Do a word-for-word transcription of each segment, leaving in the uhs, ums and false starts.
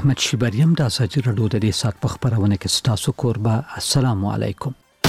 احمد شیبریم د ازادي رادیو د دې سات په خبرونه کې ستاسو کوربه. السلام علیکم.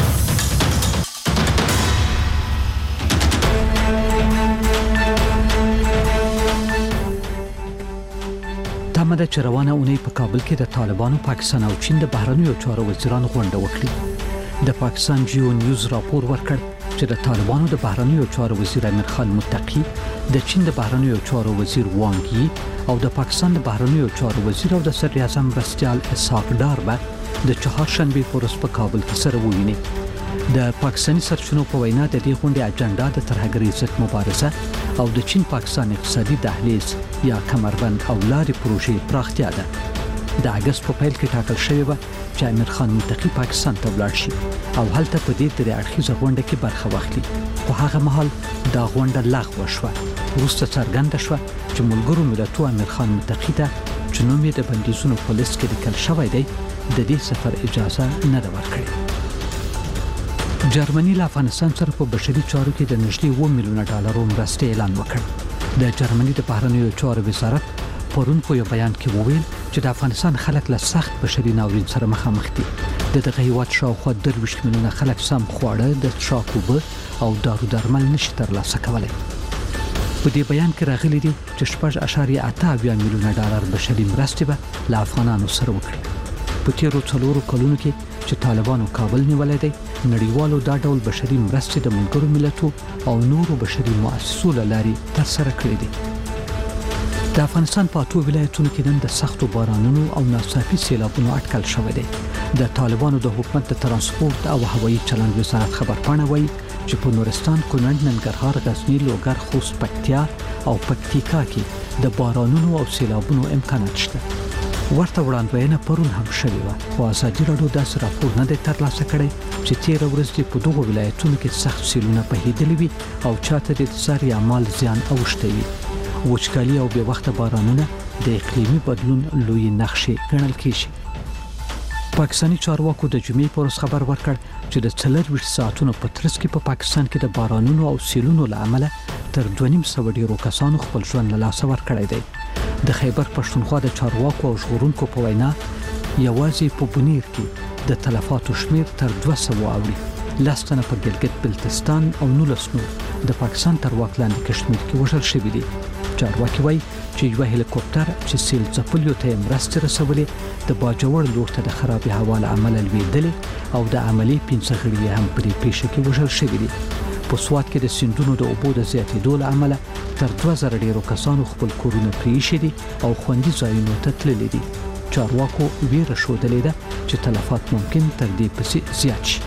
تمه ده چې روانه اونۍ په کابل کې د طالبانو، پاکستان او چین د بهرنیو چارو وزیرانو غونډه وکړي. د پاکستان جیو نیوز راپور ورکړ چې د طالبانو د بهرنیو چارو وزیر امیر خان متقی، د چین د بهرنیو چارو وزیر وانګ یی او د پاکستان د بهرنیو چارو وزیر او د صدر اعظم مرستیال اسحاق ډار به د چهارشنبه په ورځ په کابل کې سره وویني. د پاکستاني سرچینو په وینا د دې غونډې اجنډا د ترهګرۍ ضد مبارزه او د چین پاکستان اقتصادي دهلیز یا کمربند او لارې پروژې پراختیا ده. د اگست په پیل کې ټاکل شوی و چې امیر خان متقی پاکستان ته ولاړ شي او هلته په دې درې اړخیزه غونډه کې برخه واخلي. په هغه مهال دا غونډه لغوه شوه. وروسته څرګنده شوه چې ملګرو ملتونو امیر خان متقی ته چې نوم یې د بندیزونو په لیست کې لیکل شوی دی د دې سفر اجازه نه ده ورکړې. جرمني له افغانستان سره په بشري چارو کې د نږدې اووه میلیونه ډالرو مرستې اعلان وکړ. د جرمني د بهرنیو چارو وزارت پرون په یو بیان کې وویل چې د افغانستان خلک له سخت بشري ناورین سره مخامخ دي. د دغه هیواد شاوخوا درویشت میلیونه خلک سم خواړه، د څښاک اوبه او دارو درمل نشي ترلاسه کولی. په دې بیان کې راغلي دي چې شپږ اعشاریه اته اویا میلیونه ډالر بشري مرستې به له افغانانو سره وکړي. په تیرو څلورو کلونو کې چې طالبانو کابل نیولای دی، نړیوالو دا ډول بشري مرستې د ملګرو ملتونو او نورو بشري مؤسسو له لارې ترسره کړې دي. د افغانستان په اتو ولایتونو کې نن د سختو بارانونو او ناڅاپي سیلابونو اټکل شوی دی. د طالبانو د حکومت د ترانسپورت او هوایي چلند وزارت خبرپاڼه وایي چې په نورستان، کونړ، ننګرهار، غزنی، لوګر، خوست، پکتیا او پکتیکا کې د بارانونو او سیلابونو امکانات شته. ورته وړاندوینه پرون هم شوې وه، خو ازادي راډیو داسې راپور نه دی ترلاسه کړی چې تېره ورځ دې په دغو ولایتونو کې سخت سیلونه بهېدلي وي او چاته د اقتصاد یا مال زیان اوښتی وي. وچکالي او بې وخته بارانونه د اقلیمي بدلون لوی نښې ګڼل کېږي. پاکستاني چارواکو د جمعې په ورځ خبر ورکړ چې د څلرویشت ساعتونو په ترڅ کې په پاکستان کې د بارانونو او سیلونو له امله تر دوه نیم سوه ډېرو کسانو خپل ژوند له لاسه ورکړی دی. د خیبر پښتونخوا د چارواکو او ژغورونکو په وینا یوازې په بونیر کې د تلفاتو شمیر تر دوه سوه اوړي. لس تنه په ګلګت بلتستان او نولس نور د پاکستان تر واک لاندې کشمیر کې وژل شوي دي. چارواکي وایي چې یو هلیکوپټر چې سیل ځپلیو ته مرستې رسولې د باجوړ لور ته د خرابې هوا له امله لوېدلې او د عملي پنځه غړي هم په دې پیښه کې وژل شوي دي. په سوات کې د سیندونو د اوبو د زیاتېدو له امله تر دوه زره ډېرو کسانو خپل کورونه پرېښي دي او خوندي ځایونو ته تللي دي. چارواکو ویره ښودلې ده چې تلفات ممکن تر دې پسې زیات شي.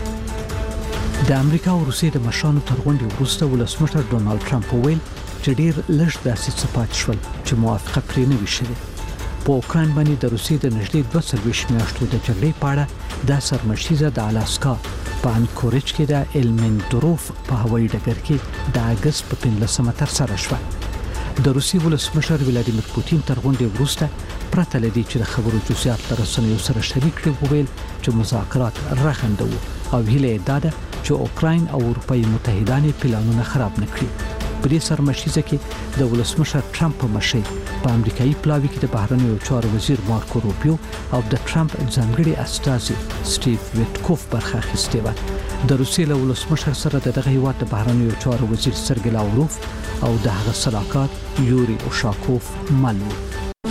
د امریکا او روسیې د مشرانو تر غونډې وروسته ولسمشر ډونالډ ټرمپ وویل چې ډېر لږ داسې څه پاتې شول چې موافقه پرې نه وي شوې. په اوکراین باندې د روسیې د نږدې دوه څلوېښت میاشتو د جګړې په اړه دا سرمشیزه د الاسکا په انکوریج کې د المندروف په هوایي ډګر کې د اګست په پنځلسمه ترسره شوه. د روسیې ولسمشر ولادیمیر پوتین تر غونډې وروسته پرته له دې چې د خبرو جزئیات له رسنیو سره شریک کړي وویل چې مذاکرات رغنده وو او هیله یې دا ده چې اوکراین او اروپایي متحدان یې پلانونه خراب نه کړي. په دې سرمشیزه کې د ولسمشر ټرمپ په مشرۍ په امریکایي پلاوي کې د بهرنیو چارو وزیر مارکو روبیو او د ټرمپ ځانګړي استازي سټیو ویټکوف برخه اخیستې وه. د روسیې له ولسمشر سره د دغه هیواد د بهرنیو چارو وزیر سرګی لاوروف او د هغه سلاکار یوري اوشاکوف مل وو.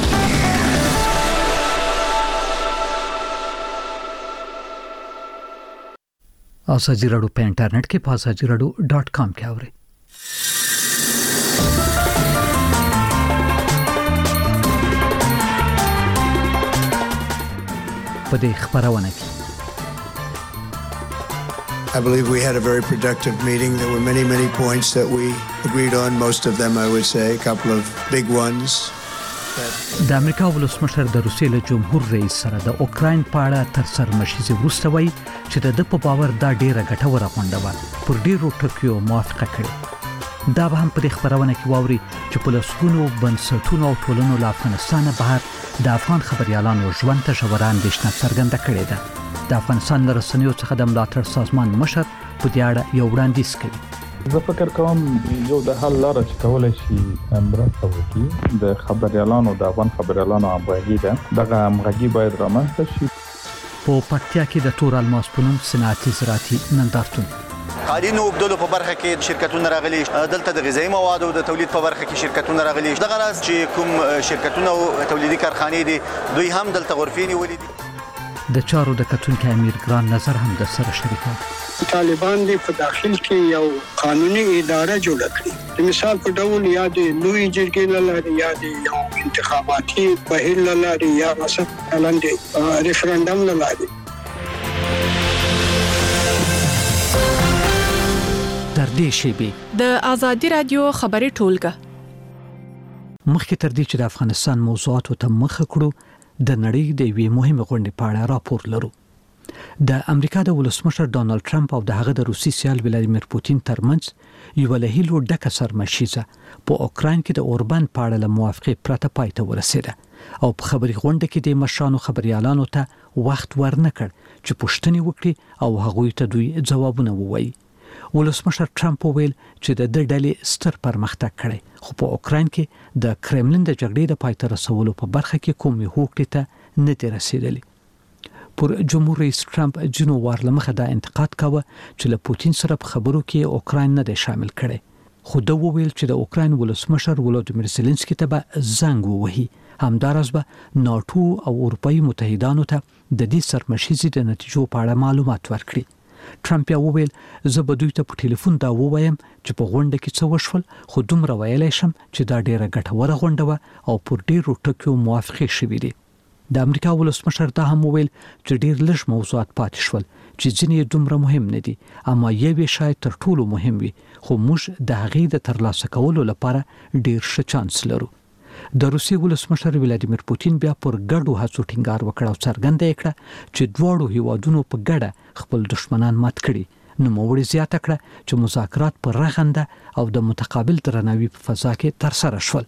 ازادي راډیو په انټرنیټ کې په ازادي راډیو ډاټ کام کې اورئ. په دې خبرونه کې I believe we had a very productive meeting. There were many, many points that we agreed on. Most of them, I would say, a couple of big ones. د امریکا ولسمشر د روسیې له جمهور رئیس سره د اوکراین په اړه تر سرمشیزې وروسته وایي چې د ده په باور دا ډېره ګټوره غونډه وه. پر ډېرو ټکیو موافقه کړې. دا به هم په دې خبرونه کې واوري چې په لسګونو بنسټونو او ټولنو له افغانستانه بهر د افغان خبریالانو ژوند ته ژوره اندېښنه څرګنده کړې ده. د افغانستان له رسنیو څخه د ملاتړ سازمان مشر په دې اړه یو وړاندیز کوي. زه فکر کوم یو د حل لاره چې کولای شي مرسته وکړي د خبريالانو د افغان خبريالانو همغږي ده دغه همغږي باید رامنځته شي. په پکتیا کې د تور الماس په نوم صنعتي زراعتي نندارتون قالینو وبدلو په برخه کې شرکتونه راغلي، دلته د غذایی موادو د تولید په برخه کې شرکتونه راغلي. دغه راز چې کوم شرکتونه او تولیدي کارخانې دي دوی هم دلته غرفې نیولې دي. د چارو د کتونکو امیر ګران نظر هم د سره شریکات. طالبان دې په داخل کې یو قانوني اداره جوړ کړي، د مثال په ډول یا د لوی جرګې لاره یا د یو انتخاباتي بهیر لاره یا مثلا د ریفرندم لاره. تر دې شیبې د ازادي رادیو خبري ټولګه مخکې تر دې چې د افغانستان موضوعاتو ته مخ کړو د نړۍ د یوې مهمه غونډې په اړه راپور لرو. د امریکا د ولسمشر ډانلډ ټرمپ او د هغه د روسي سیال ولادیمیر پوتین ترمنځ یو له هیلو ډکه سرمشیزه په اوکراین کې د اوربند په اړه موافقه پرته پای ته ورسېده او په خبري غونډه کې د مشرانو خبريالانو ته وخت ورنکړ چې پوښتنې وکړي او هغوی ته دوی ځوابونه ووایي. ولسمشر ټرمپ ویل چې د دې ډلې ستر پرمختګ کړي خو په اوکراین کې د کرملین د جګړې د پای ته رسولو په برخه کې کومې هوکړې ته نه دي رسیدلې. پر جمهور رئیس ټرمپ جنو وارلمخه دا انتقاد کاوه چې له پوتین سره په خبرو کې اوکراین نه دی شامل کړي. خو دا ویل چې د اوکراین ولسمشر ولادیمیر زيلنسکي ته به زنګ ووهي، همدارس به ناتو او اروپאי متحدانو ته د دې سرمشيزي د نتیجو په اړه معلومات ورکړي. ټرمپ یې وویل زه به دوی ته په ټلیفون دا ووایم چې په غونډه کې څه وشول، خو دومره ویلای شم چې دا ډیره ګټوره غونډه و او پر ډیرو ټکو موافقه شوې دي. د امریکا ولسمشر دا هم ویل چې ډیر لږ موضوعات پاتې شول چې ځینې دومره مهم نه دي، اما یوه شاید تر ټولو مهم وي، خو موږ د هغې د ترلاسه کولو لپاره ډیر ښه چانس لرو. د روسي ولسمشر ولادیمیر پوتین بیا پر ګډو هڅو ټینګار وکړ او څرګنده کړه چې دواړو هیوادونو په ګډه خپل دشمنان مات کړي. نو موړي زیاته کړه چې مذاکرات پر رغنده او د متقابل درناوي په فضا کې تر سره شول.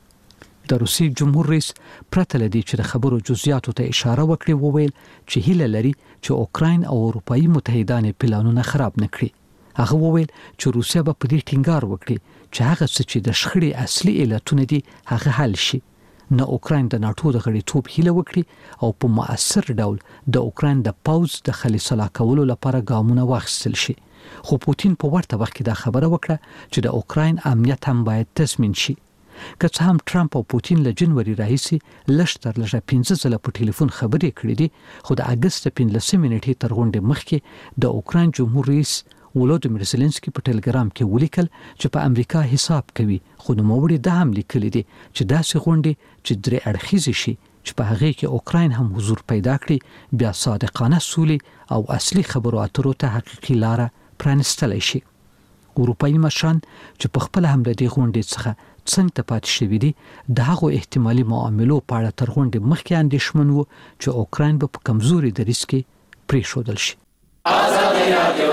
د روسي جمهور رئیس پرته لدی چې د خبرو جزئیاتو ته اشاره وکړي وویل چې هیله لري چې اوکراین او اروپאי متحدان پلانونه خراب نکړي. هغه وویل چې روسیا به په دې ټینګار وکړي چې هغه څه چې د شخړې اصلي علتونه دي هغه حل شي. نه اوکراین د ناتو د غړیتوب هیله وکړي او په مؤثر ډول د اوکراین د پاوز د خلیصلا کولو لپاره ګامونه واخیستل شي. خو پوتین په ورته وخت کې دا خبره وکړه چې د اوکراین امنیت هم باید تضمین شي. که څه هم ټرمپ او پوتین له جنوري راهیسې لږ تر لږه پنځه ځله په ټلیفون خبرې کړې دي، خو د اگست پنځلسمې نیټې تر غونډې مخکې د اوکراین جمهور رئیس ولادیمیر زيلنسکي په ټلګرام کې ولیکل چې په امریکا حساب کوي، خو نوموړي دا هم لیکلي دي چې داسې غونډې چې درې اړخیزې شي چې په هغه کې اوکراین هم حضور پیدا کړي بیا صادقانه سولې او اصلي خبرو اترو ته حقيقي لاره پرانستلی شي. اروپאי مشران چې په خپل هم د دې غونډې څخه څنګه ته پاتې شوي دي د هغو احتمالي معاملو په اړه تر غونډې مخکې اندېښمن وو چې اوکراین به په کمزوري دریځ کې پرېښودل شي. ازادي رادیو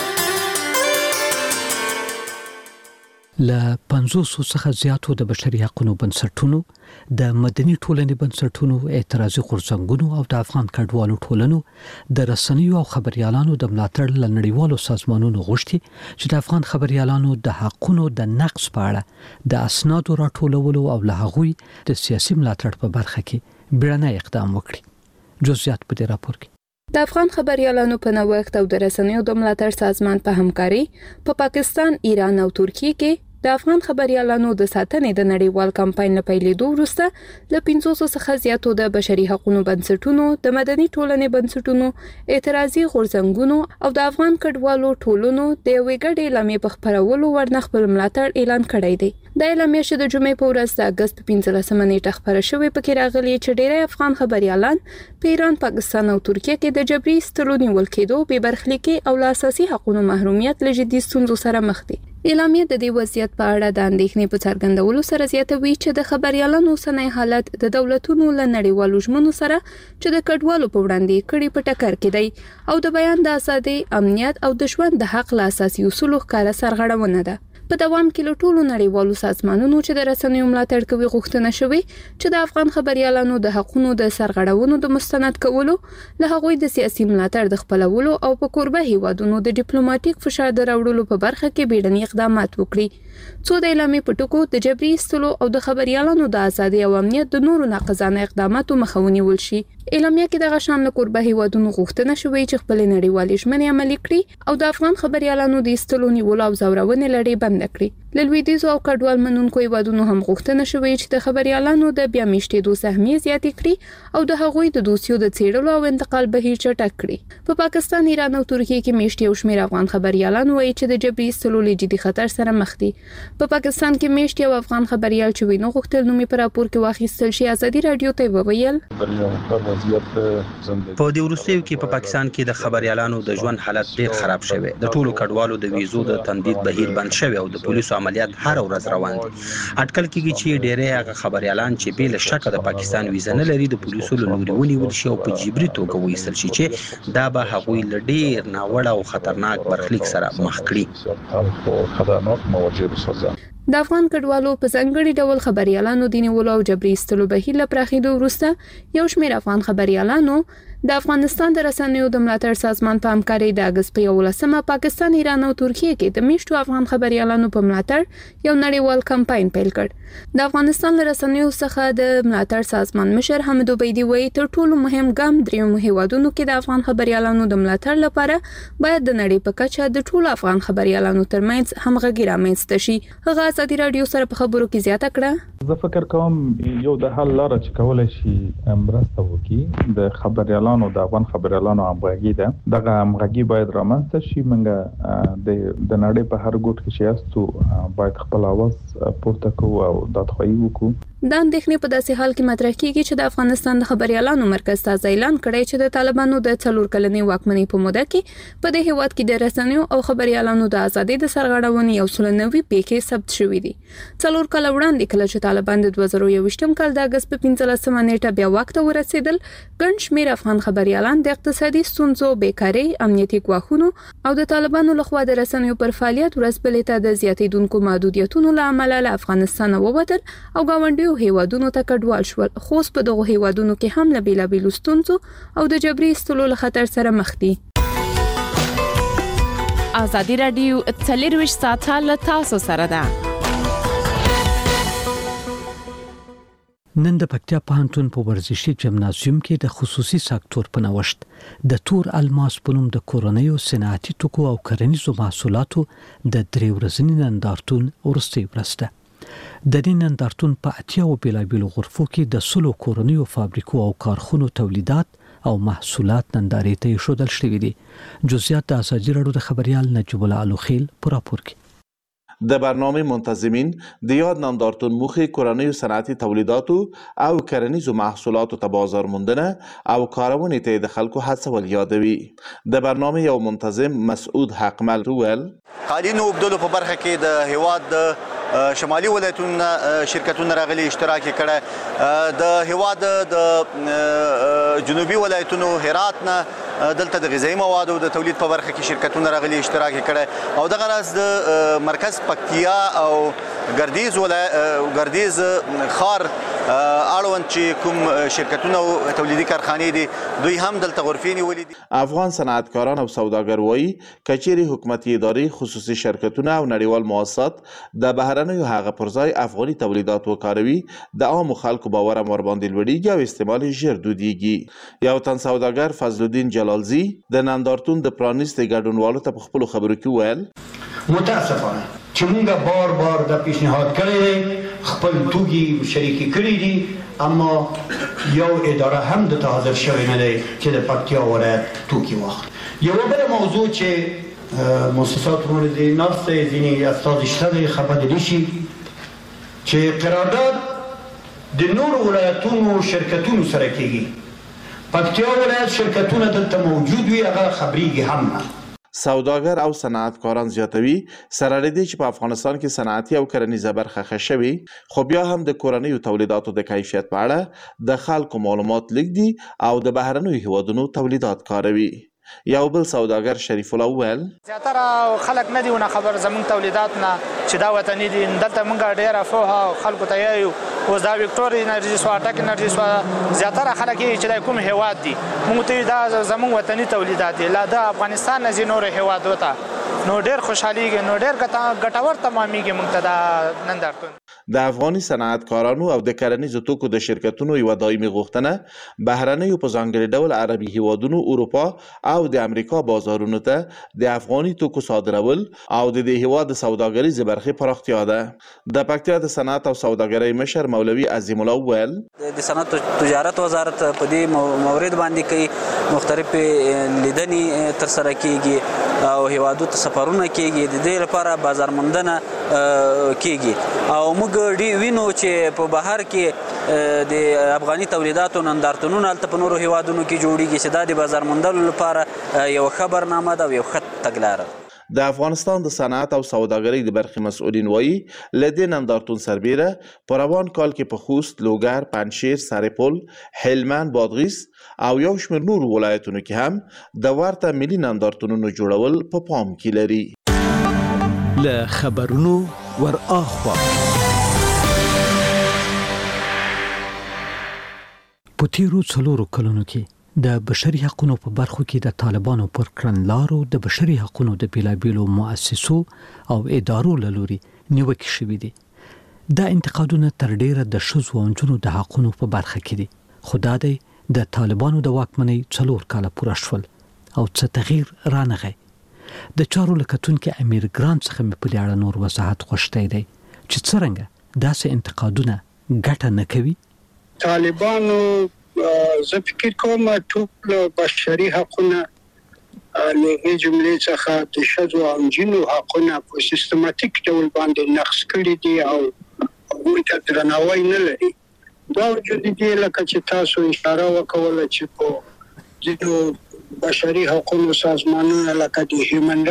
له پنځوس څخه زیاتو د بشري حقوقو بنسټونو، د مدني ټولنې بنسټونو، اعتراضي غورځنګونو او د افغان کډوالو ټولنو د رسنیو او خبريالانو د ملاتړ له نړیوالو سازمانونو غوښتي چې د افغان خبريالانو د حقوقو د نقض په اړه د اسنادو راټولولو او له هغوی د سیاسي ملاتړ په برخه کې بیړنی اقدام وکړي. جزئیات په دې راپور کې. د افغان خبريالانو په نوښت او د رسنیو د ملاتړ سازمان په همکاري په پا پاکستان، ایران او ترکیه کې د افغان خبريالانو د ساتنې د نړیوال کمپاین نه پیلېدو وروسته له پنځوس څخه زیاتو د بشري حقوقو بنسټونو، د مدني ټولنې بنسټونو، اعتراضي غورځنګونو او د افغان کډوالو ټولنو د یوې ګډې اعلامیې په خپرولو ورنه خپل ملاتړ اعلان کړی دی. د اعلامیې چې د جمعې په ورځ د اگست په پنځلسمه نیټه خپره شوې پکې راغلي چې ډېری افغان خبريالان په ایران، پاکستان او ترکیه کې د جبري ایستلو نیول کېدو، بې برخلیکي او له اساسي حقوقو محرومیت له جدي ستونزو سره مخ دي. اعلامیه د دې وضعیت په اړه د اندېښنې په څرګندولو سره زیاتوي چې د خبريالانو اوسنی حالت د دولتونو له نړیوالو ژمنو سره چې د کډوالو په وړاندې کړي په ټکر کې دی او د بیان د ازادۍ، امنیت او د ژوند د حق له اساسي اصولو ښکاره سرغړونه ده. په دوام کې له ټولو نړیوالو سازمانونو چې د رسنیو ملاتړ کوي غوښتنه شوې چې د افغان خبريالانو د حقوقو د سرغړونو د مستند کولو له هغوی د سیاسي ملاتړ د خپلولو او په کوربه هیوادونو د ډیپلوماټیک فشار د راوړلو په برخه کې بیړني اقدامات وکړي. څو د اعلامیې په ټکو د جبري ایستلو او د خبريالانو د ازادۍ او امنیت د نورو ناقصانه اقداماتو مخه ونیول شي. اعلامیه کې د غشان له کوربه هیوادونو غوښتنه شوې چې خپل نړیوالې ژمنې عملي کړي او د افغان خبريالانو د ایستلو نیولو او زورونې لړۍ بند کړي. له لویدیځو او کډوال منونکو هیوادونو هم غوښتنه شوې چې د خبريالانو د بیا میشتېدو سهمیې زیاتې کړي او د هغوی د دوسیو د څېړلو او انتقال بهیر چټک کړي. په پاکستان، ایران او ترکیه کې میشتې او شمېر افغان خبريالان وایي چې د جبري ایستلو له جدي خطر سره مخ دي. په پاکستان کې میشتې او افغان خبريال چې وینو غوښتل نومي پر راپور کې واخیستل شي. ازادي رادیو ته وویل په دې وروستیو کې په پاکستان کې د خبريالانو د ژوند حالت ډیر خراب شوی. د ټولو کډوالو د ویزو د تمدید بهیر بند شوی او د پولیسو عملیات هر ورځ روان دي. اټکل کېږي چې ډېری هغه خبريالان چې بې له شکه د پاکستان ویزه نه لري د پولیسو له لوري ونیول شي او په جبري توګه وایستل شي چې دا به هغوی له ډیر ناوړه او خطرناک برخلیک سره مخ کړي. د افغان کډوالو په ځانګړي ډول خبريالانو د نیولو او جبري ایستلو بهیر له پراخېدو وروسته یو شمېر افغان خبريالانو د افغانستان د رسنیو د ملاتړ سازمان په همکارۍ د اګست په یولسمه پاکستان، ایران او ترکیه کې د میشتو افغان خبريالانو په ملاتړ یو نړیوال کمپاین پیل کړ. د افغانستان له رسنیو څخه د ملاتړ سازمان مشر حمید عبیدي وایي تر ټولو مهم ګام دریمو هیوادونو کې د افغان خبريالانو د ملاتړ لپاره باید د نړۍ په کچه د ټولو افغان خبريالانو ترمنځ همغږي رامنځته شي. هغه ازادي رادیو سره په خبرو کې زیاته کړه. زه فکر کوم یو د حل لار چې کولای شي مرسته وکړي د خبريالانو د افغان خبريالانو همغږي ده. دغه همغږي باید رامنځته شي. موږ د د نړۍ په هر ګوټ کې چې یاستو باید خپل اواز پورته کوو او دادخواهي وکړو. د اندېښنې په داسې حال کې مطرح کیږي چې د افغانستان د خبريالانو مرکز تازه اعلان کړی چې د طالبانو د څلور کلنې واکمنۍ په موده کې په دې هیواد کې د رسنیو او خبريالانو د ازادۍ د سرغړونې یو سل نوي پیښې ثبت شوې دي. څلور کاله وړاندې کله چې طالبان د دوه زره یوویشتم کال د اګست په پنځلسمه نیټه بیا واک ته ورسېدل، ګڼ شمېر افغان خبريالان د اقتصادي ستونزو، بیکارۍ، امنیتي ګواښونو او د طالبانو لخوا د رسنیو پر فعالیت ورځ بلې ته د زیاتېدونکو محدودیتونو له امله له افغانستانه ووتل او ګاونډیو هیوادونو ته کډوال شول. خو اوس په دغو هیوادونو کې هم له بېلابېلو ستونزو او د جبري ایستلو له خطر سره مخ دي. ازادي رادیو څلرویشت ساعته له تاسو سره ده. نن د پکتیا پوهنتون په ورزشي جمنازیوم کې د خصوصي سکتور په نوښت د تور الماس په نوم د کورنیو صنعتي توکو او کرنیزو محصولاتو د درې ورځني نندارتون وروستۍ ورځ ده. د دې نندارتون په اتیاو بیلابیلو غرفو کې د سلو کورنیو فابریکو او کارخونو تولیدات او محصولات نندارې ته ایښودل شوي دي. جزئیات د ازادي رادیو د خبريال نجیب الله الوخیل په راپور کې. د برنامه منتظمین د یاد نندارتون موخی کورنیو صنعتي تولیداتو او کرنیزو محصولاتو ته بازار موندنه او کارونې ته د خلکو هڅول یادوي. د برنامه یو منتظم مسعود حقمل وویل قالینو وبدلو په برخه کې د هیواد د شمالي ولایتونو شرکتونه راغلي اشتراک کړه. د هیواد د جنوبي ولایتونو هرات نه دلته د غذایی موادو د تولید په برخه کې شرکتونه راغلي اشتراک کړه او دغه راز د مرکز پکتیا او ګردیز ولایت ګردیز خار اړوند چې کوم شرکتونه او تولیدي کارخانې دي دوی هم دلته غرفې نیولې دي. افغان صنعتکاران او سوداګر وایي کچېرې حکومتي ادارې، خصوصي شرکتونه او نړیوال مؤسسات د بهرنیو هغه پر ځای افغاني تولیدات وکاروي د عامو خلکو باور هم ورباندې لوړېږي او استعمال یې ژر دودېږي. یو تن سوداګر فضل الدین جلالزي د نندارتون د پرانیستې ګډونوالو ته په خپلو خبرو کې وویل متاسفانه چې موږ بار بار د پیشنهاد کړی خپل توکي شریکي کړي دي اما یو اداره هم د حاضر شوی نه دی چې د پکتیا ولایت توکي واخلي. یو بل موضوع چې مؤسسات مورد نفس ځینې استاد شته خبر دي شي چې قرارداد د نور ولایتونو شرکتونو سره کېږي. پکتیا ولایت شرکتونه دلته موجود وي هغه خبرېږي هم نه. سوداګر او صنعتکاران زیاتوي سره لري چې په افغانستان کې صنعتي او کرنیزه برخه ښه شوي خو بیا هم د کورنیو تولیداتو د کیفیت په اړه د خلکو معلومات لږ دي او د بهرنیو هیوادونو تولیدات کاروي. یو بل سوداګر شریف الله وویل زیاتره خلک نه دي ونه خبر زموږ تولیدات نه چې دا وطني دي. دلته موږ ډېره فوها خلکو ته یایو اوس دا وکټور انرژي سو اټک انرژي سو زیاتره خلک یې چې د کوم هیواد دي موږ ته دا زموږ وطني تولیدات دي لا د افغانستان نه نور هیواد وته نو ډېر خوشحاليږي نو ډېر ګټور تمامېږي موږ ته دا نندارتون. د افغاني صنعتکارانو او د کرنیزو توکو د شرکتونو یوه دایمي غوښتنه بهرنیو په ځانګړي ډول عربي هیوادونو اروپا او د امریکا بازارونو ته د افغاني توکو صادرول او د دې هیواد د سوداګریزې برخې پراختیا ده. د پکتیا د صنعت او سوداګرۍ مشر مولوي عظیم الله وویل د صنعت تجارت وزارت په دې مورد باندې کوي مختلفې لیدنې ترسره کیږي او هیوادو ته سفرونه کیږي د دې لپاره بازار موندنه کیږي او موږ ډی وینو چې په بهر کې د افغاني تولیداتو نندارتونونه هلته په نورو هیوادونو کې جوړیږي چې دا د بازار موندلو لپاره یو خبرنامه ده او یو ښه تګلاره ده. د افغانستان د صنعت او سوداګرۍ د برخې مسؤلین وایي له دې نندارتون سربیره په روان کال کې په خوست، لوګر، پنجشیر، سرپل، هلمند، بادغیس او یو شمېر نورو ولایتونو کې هم د ورته ملي نندارتونونو جوړول په پام کې لري. له خبرونو ور اخوا په تیرو څلورو کلونو کې د بشري حقوقو په برخو کې د طالبانو پر کړنلارو د بشري حقوقو د بیلابیلو مؤسسو او ادارو له لوري نیوکې شوې دي. دا انتقادونه تر ډیره د ښځو او نجونو د حقوقو په برخه کې دي. خو دا دی د طالبانو د واکمنۍ څلور کاله پوره شول او څه تغییر رانغی. د چارو لکتونکو امیر ګران څخه مې په دې اړه نور وضاحت غوښتی دی چې څرنګه داسې انتقادونه ګټه نه کوي. طالبانو زه فکر کوم ټول بشري حقونه له جملې څخه د ښځو او نجونو حقونه په سیستماتیک ډول باندې نقض کړي دي او هغوی ته درناوی نه لري. دا وجود دي لکه چې تاسو اشاره وکوله چې په ځینو بشري حقوقو سازمانونو لکه د هیومن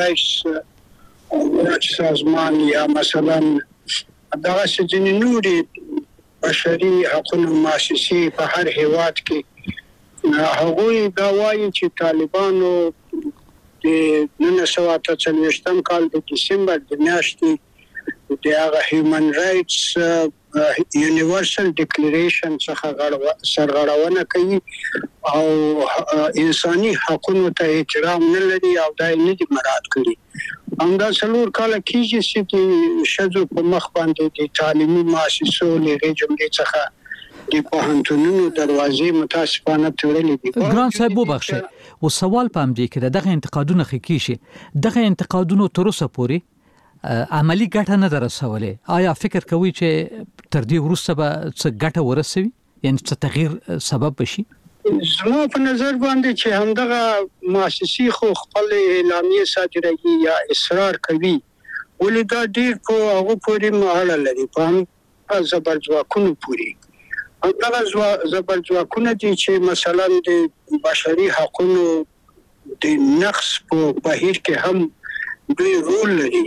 رایټس سازمان یا مثلا دغسې ځینې نورې بشري حقوقو مؤسسې په هر هیواد کې هغوی دا وایي چې طالبانو د نولس سوه اته څلوېښتم کال د ډسمبر د میاشتې د هغه هیومن رایټس یونیورسل ډیکلریشن څخه سرغړونه کوي او انساني حقوقو ته احترام نه لري او دا یې نه دي مراعات کړي. همدا څلور کاله کېږي چې د ښځو په مخ باندې د تعلیمي مؤسسو له هغې جملې څخه د پوهنتونونو دروازې متاسفانه تړلې دي. ګران صاحب وبخښئ، و سوال په همدې کې ده دغه انتقادونه ښه کېږي، دغه انتقادونو تر اوسه پورې عملي ګټه نه ده رسولې. آیا فکر کوئ چې تر دې وروسته به څه ګټه ورسوي، یعنې څه تغییر سبب بشي؟ زما په نظر باندې چې همدغه مؤسسې خو خپل اعلامیې صادروي یا اصرار کوي، ولې دا ډېر په هغو پورې اړه لري، په هم زبرځواکونو پورې. همدغه زبرځواکونه دي چې مثلا د بشري حقونو د نقض په بهیر کې هم دوی رول لري.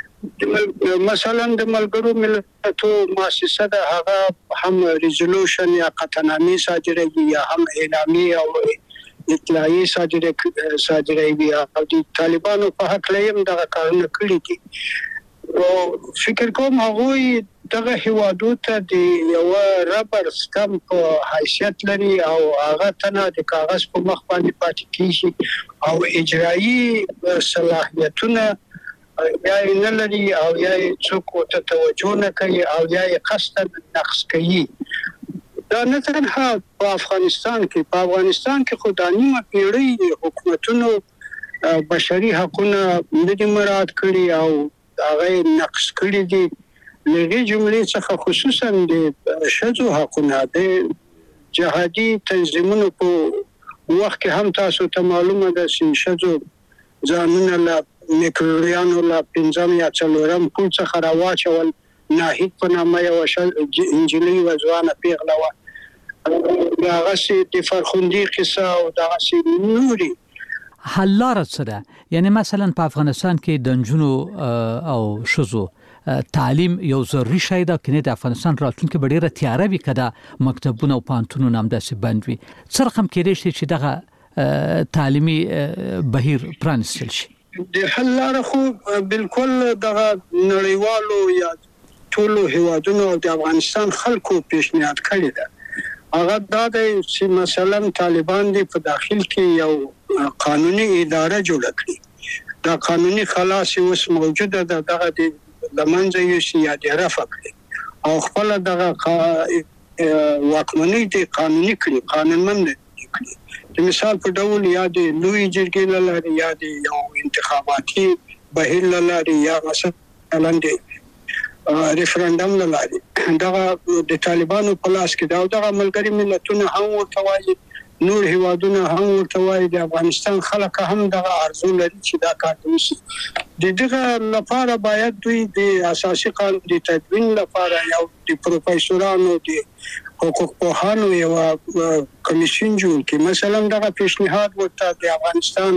مثلا د ملګرو ملتونو مؤسسه ده، هغه هم ریزولوشن یا قطعنامې صادروي یا هم اعلامیې او اطلاعیې صادروي او د طالبانو په هکله هم دغه کارونه کړي دي. او فکر کوم هغوی دغه هیوادو ته د یوه ربر سټمپ په حیثیت لري او هغه تنه د کاغذ په مخ باندې پاتې کیږي او اجرایي صلاحیتونه یا یې نه لري او یا یې څوک ورته توجه نه کوي او یا یې قصدا نقض کوي. دا نه تنها په افغانستان کې، په افغانستان کې خو دا نیمه پیړۍ د حکومتونو بشري حقونه نه دي مراعات کړي او هغه یې نقض کړي دي. له هغې جملې څخه خصوصا د ښځو حقونه د جهادي تنظیمونو په وخت کې هم تاسو ته معلومه ده چې ښځو ځانونه له نیکروریانو له پنځم یا څلورم پول څخه راواچول. ناهید په نامه یوه نجلۍ یوه ځوانه پیغله وه، دغسې د فرخندي قصه او دغسې نورې. حل لاره څه ده؟ یعنې مثلا په افغانستان کې د نجونو او ښځو تعلیم یو ضروري شی ده، کنې د افغانستان راتلونکې به ډېره تیاره وي که دا مکتبونه او پوهنتونونه همداسې بند وي. څه رقم کېدای شي چې دغه تعلیمي بهیر پرانستل شي؟ د حل لاره خو بالکل دغه نړیوالو یا ټولو هیوادونو او د افغانستان خلکو پیشنهاد کړی ده. هغه دا دی چې مثلا طالبان دي په داخل کې یو قانوني اداره جوړه کړي. دا قانوني خلاص اوس موجوده ده، دغه د لمنځه یوسي یا د رفع کړي او خپل دغه واکمنۍ د قانوني کړي، قانونمند کړي. د مثال په ډول یا د لوی جرګې لاره یا د یو انتخاباتي بهیر لاره یا مثلا د ریفرندم لاره دغه د طالبانو په لاس کې دا دغه ملګری ملتونه هم ورته وایي، نور هیوادونه هم ورته وایي، د افغانستان خلک هم دغه ارزو لري چې دا کار وشي. د دغه لپاره باید دوی د اساسي قانون د تدوین لپاره یو د پروفیسورانو د حقوق پوهانو یو کمیشن جوړ کړي. مثلا دغه پیشنهاد ورته د افغانستان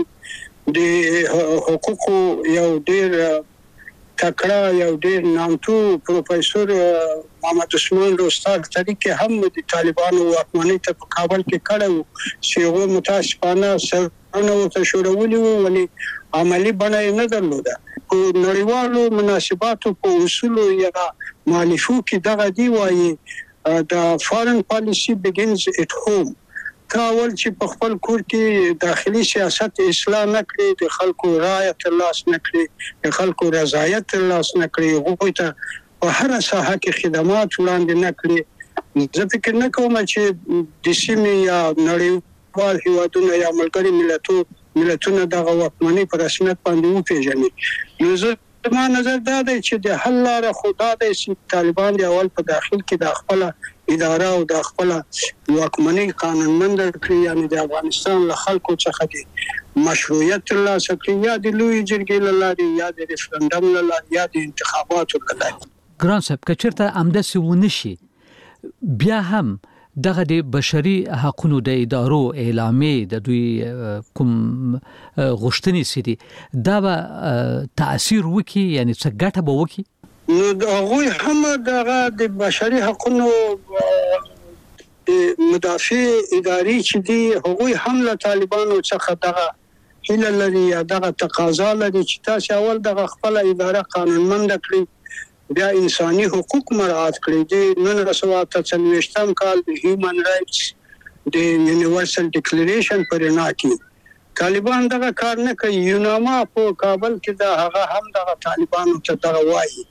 د حقوقو یو ډیر تکړه یو ډیر نامتو پروفیسور محمد عثمان روستاک طریقې هم د طالبانو واکمنۍ ته په کابل کې کړو چې هغه متاسفانه سرونه ورته شوړولي وو، ولې عملی بڼه نه درلوده. په نړیوالو مناسباتو په اصولو یا مالفو کې دغه دی وایي د فارن پالیسی begins at home. کاول چې په خپل کور کې داخلي سیاست اصلاح نکړي، د خلکو رایه ترلاسه نکړي، د خلکو رضایت ترلاسه نکړي، هغوی ته په هر ساحه کې خدمات وړاندې نکړي. زه فکر نه کوم چې د سیمې یا نړیوال هیوادونه یا ملګري ملتو ملتونه دغه واکمنۍ په رسمیت باندې وپېژني. نو زه ما نظر دا دی چې د حل لاره خو دا دی چې طالبان د اول په داخل کې د خپل اداره او د خپل واکمنۍ قانونمند کړي، یعنی د افغانستان له خلکو څخه د مشروعیت ترلاسه کړي، یا د لوی جرګې له لارې یا د ریفرندم له لارې یا د انتخاباتو له لارې. ګران صاحب، که چېرته همداسې ونه شي بیا هم دغه د بشري حقوقو د ادارو اعلامیې د دوی کوم غوښتنې سي دي دا به تاثیر وکړي، یعنی څه ګټه به وکړي؟ نو هغوی هم دغه د بشري حقوقو مدافع ادارې چې دي هغوی هم له طالبانو څخه دغه هیله لري یا دغه تقاضا لري چې تاسو اول دغه خپل اداره قانونمند کړئ، بیا انساني حقوق مراعات کړي. د نولس سوه اته څلوېښتم کال د هیومن رائټس د یونیورسل ډیکلیریشن پر بنا کې طالبان دغه کار نه کوي. یوناما په کابل کې دا هغه هم دغه طالبانو ته دغه وایي.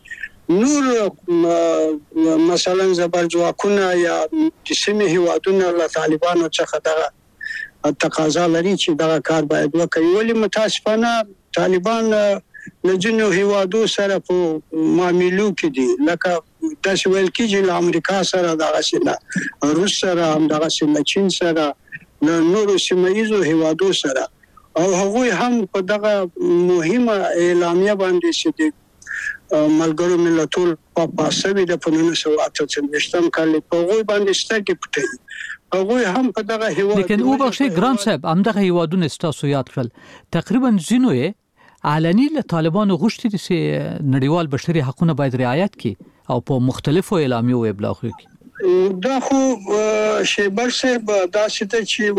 نور مثلا زبرځواکونه یا د سیمې هیوادونه له طالبانو څخه دغه تقاضا لري چې دغه کار باید وکړي، ولې متاسفانه طالبان له ځینو هیوادو سره په معاملو کې دي، لکه داسې ویل کېږي له امریکا سره، دغسې له روس سره، همدغسې له چین سره، له نورو سیمه ییزو هیوادو سره، او هغوی هم په دغه مهمه اعلامیه باندې چې د ملګرو ملتونو په پاسوي د په نولس سوه اته څلوېښتم کال په هغوی باندې سترګې پټوي. هغوی هم په دغه هیواد لیکن وبخښئ ګران صاحب، همدغه هیوادونه ستاسو یاد کړل، تقریبا ځینو یې علني له طالبانو غوښتي دي چې نړیوال بشري حقوقونه باید رعایت کړي او په مختلفو اعلامیو ابلاغ وکړي. دا خو شیبر صاحب داسې ته چې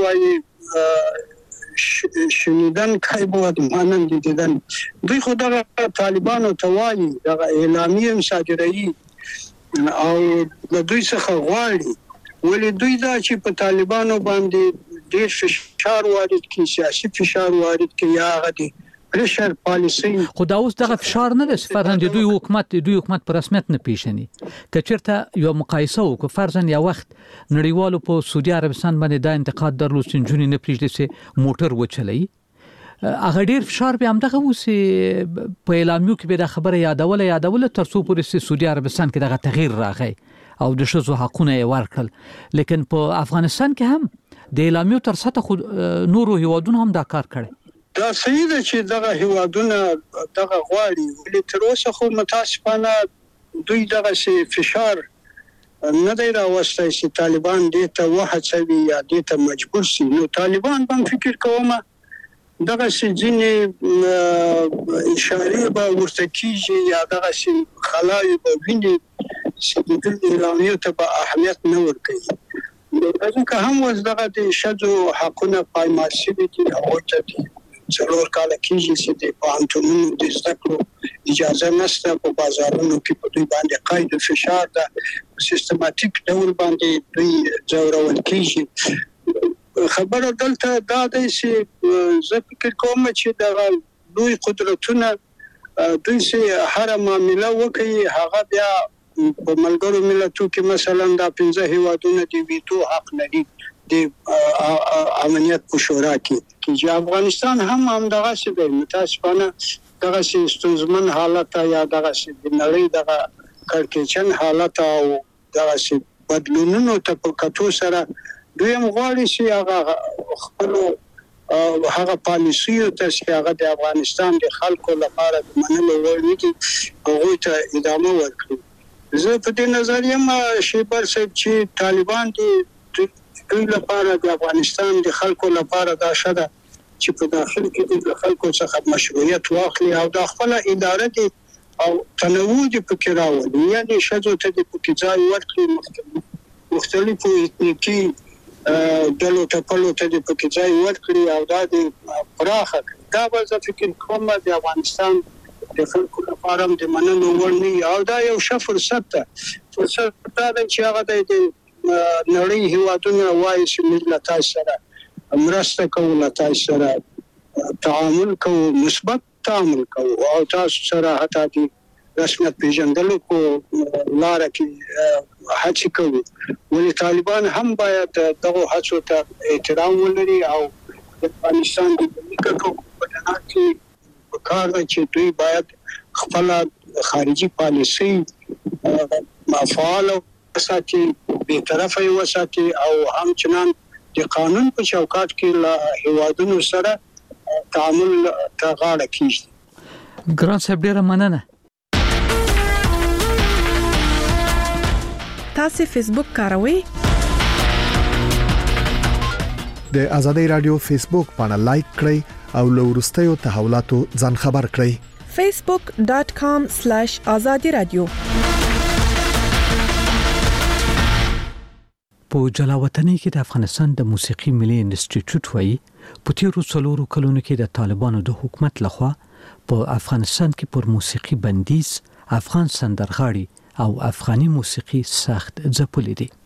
وایي شنیدن کای بود مانند دیدن، دوی خو دغه طالبانو ته وایي دغه اعلامیه هم صادروي او د دوی څخه غواړي، ولې دوی دا چې په طالبانو باندې ډېر فشار وارد کړي، سیاسي فشار وارد کړي، یا هغه دي پریشر پالیسی. خو دا اوس دغه فشار نه ده، فرضاً د دوی حکومت د دوی حکومت په رسمیت نه پیژني. که چېرته یو مقایسه وکړو، فرضاً یو وخت نړیوالو په سعودي عربستان باندې دا انتقاد درلود چې نجونې نه پرېږدي چې موټر وچلوي، هغه ډېر فشار به همدغه و چې په اعلامیو کې به دا خبره یادوله یادوله تر څو پورې چې سعودي عربستان کې دغه تغییر راغی او د ښځو حقونه یې ورکړل. لیکن په افغانستان کې هم د اعلامیو تر سطح خو نورو هیوادونو هم دا کار کړی. دا صحیح ده چې دغه هیوادونه دغه غواړي، ولې تر اوسه خو متاسفانه دوی دغه فشار نه دی راوستی چې طالبان دې ته وهڅوي یا دې ته مجبور شي. نو طالبان هم فکر کوم دغه ځینې اشارې به ورته کېږي یا دغه خلاوې به ویني چې د اعلامیو ته به اهمیت نه ورکوي. ځکه هم اوس دغه د ښځو حقونه پایمال شوي دي. هغوی ته د څلور کاله کېږي چې د پوهنتونونو د زده کړو اجازه نشته. په بازارونو کې په دوی باندې قید او فشار ده. په سیستماتیک ډول باندې دوی ځورول کېږي. خبره دلته دا ده چې زه فکر کوم چې دغه لوی قدرتونه دوی چې هر معامله وکړي هغه بیا په ملګرو ملتونو کې مثلا دا پنځه هیوادونه د ویټو حق لري د امنیت په شورا کې چې افغانستان هم هم دغه څه دی. متاسفانه دغه څه ستونزمن حالت یا دغه څه د نړۍ دغه کړکېچن حالت او دغه څه بدلونونو ته په کتو سره دوی هم غواړي چې هغه خپل هغه پالیسیو ته چې هغه د افغانستان د خلکو لپاره د منلو وړ نه دي هغوی ته ادامه ورکړي. زه په دې نظر یم شیبر صاحب چې طالبان د دوی لپاره د افغانستان د خلکو لپاره دا شته چې په داخل کې د خلکو څخه مشروعیت واخلي او د خپل اداره دي او تنوع دي پکې راوړي. یعنی شذو ته د پکې ځای ورکړي مختلفو اتنیکي ډلو ته په لور ته د پکې ځای ورکړي او دا د پراخه دا به زه فکر کوم د افغانستان د خلکو لپاره د منلو وړ نه او دا یو ښه فرصت ده. فرصت دا ده چې هغه د نړۍ هیوادونه وایي چې موږ له تاسو سره مرسته کوو، له تاسو سره تعامل کوو، مثبت تعامل کوو او تاسو سره حتی د رسمیت پیژندلو کو لاره کې هڅه کوو. ولې طالبان هم باید دغه هڅو ته احترام ولري او د افغانستان د ګټو په اړه کې کار دی چې دوی باید خپل خارجي پالیسي فعال وساتي، به طرفه وساتي او همچنان د قانون په چوکاټ کې له هیوادونو سره تعامل ته غاړه کیږي. ګران صاحب ډیره مننه. تاسو فیسبوک کاروئ؟ د ازادي رادیو فیسبوک باندې لایک کړئ او له وروستیو تحولاتو ځان خبر کړئ. facebook dot com slash azadi radio. په جلاوطنۍ کې د افغانستان د موسیقي ملي انسټیټیوټ وایي په تیرو څلورو کلونو کې د طالبانو د حکومت لخوا په افغانستان کې پر موسیقي بندیز، افغان سندرغاړي او افغاني موسیقي سخت ځپلې دي.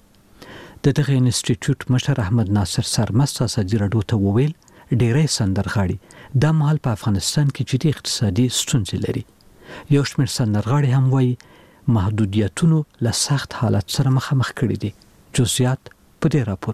د دغه انسټیټیوټ مشر احمد ناصر سرمست ازادي رادیو ته وویل ډېری سندرغاړي د مهال په افغانستان کې جدي اقتصادي ستونزې لري. یو شمېر سندرغاړي هم وایي محدودیتونو له سخت حالت سره مخامخ کړي دي. جزئیات په دې راپور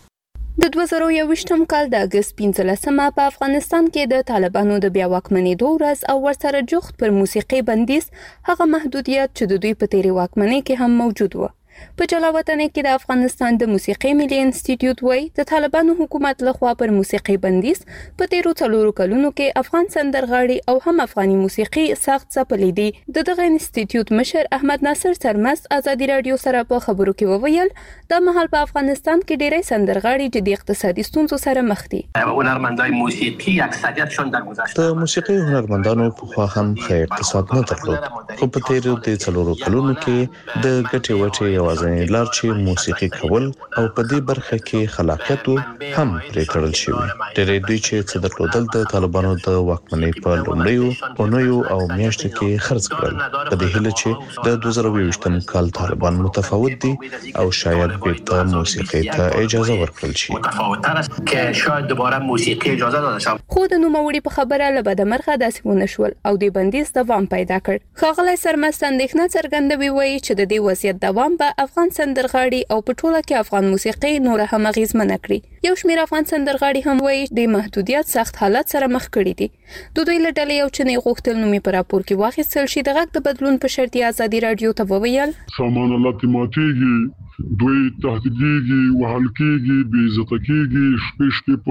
کې. د دوه زره یوویشتم کال د اگست پنځلسمه په افغانستان کې د طالبانو د بیا واکمنېدو ورځ او ورسره جوخت پر موسیقي بندیز هغه محدودیت چې د دوی په تیری واکمنۍ کې هم موجود و. په جلاوطنۍ کې د افغانستان د موسیقي ملي انسټیټیوټ وایي د طالبانو حکومت لخوا پر موسیقي بندیز په تیرو څلورو کلونو کې افغان سندرغاړي او هم افغاني موسیقي سخت ځپلې دي. د دغه انسټیټیوټ مشر احمد ناصر سرمست ازادي رادیو سره په خبرو کې وویل د مهال په افغانستان کې ډېری سندرغاړي جدي اقتصادي ستونزو سره مخ دي. هنرمندای موسیقي اکثریتشون در گذشته د موسیقي هنرمندانو په خوا هم ښه اقتصاد نه درلود، خو په تیرو د څلورو کلونو کې د ګټې وټې یوازینۍ لار چې موسیقي کول او په دې برخه کې خلاقیت هم پرې کړل شوی. ډېری دوی چې څه درلودل د طالبانو د واکمنۍ په لومړیو اونیو او میاشتو کې خرڅ کړل. په دې هیله چې د دوه زره یوویشتم کال طالبان متفاوت دي او شاید بیرته موسیقي ته اجازه ورکړل شي. متفاوت‌تر است که شاید دوباره موسیقی اجازه داده شود. خو د نوموړي په خبره له بدمرغه داسې ونه شول او د بندیز دوام پیدا کړ. ښاغلی سرمست اندېښنه څرګندوي وایي چې د دې وضعیت دوام به افغان سندرغاړي او په ټوله کې افغان موسیقي نور هم اغیزمنه کړي. یو شمېر افغان سندرغاړي هم وایي د محدودیت سخت حالت سره مخ کړي دي. د دوی له ډلې یو چنې غوښتل نومي په راپور کې واخیستل شي. د غږ د بدلون په شرط یې ازادي رادیو ته وویل سامان الله ماتېږي، دوی تهدیدېږي، وهل کېږي، بې عزته کېږي، شپې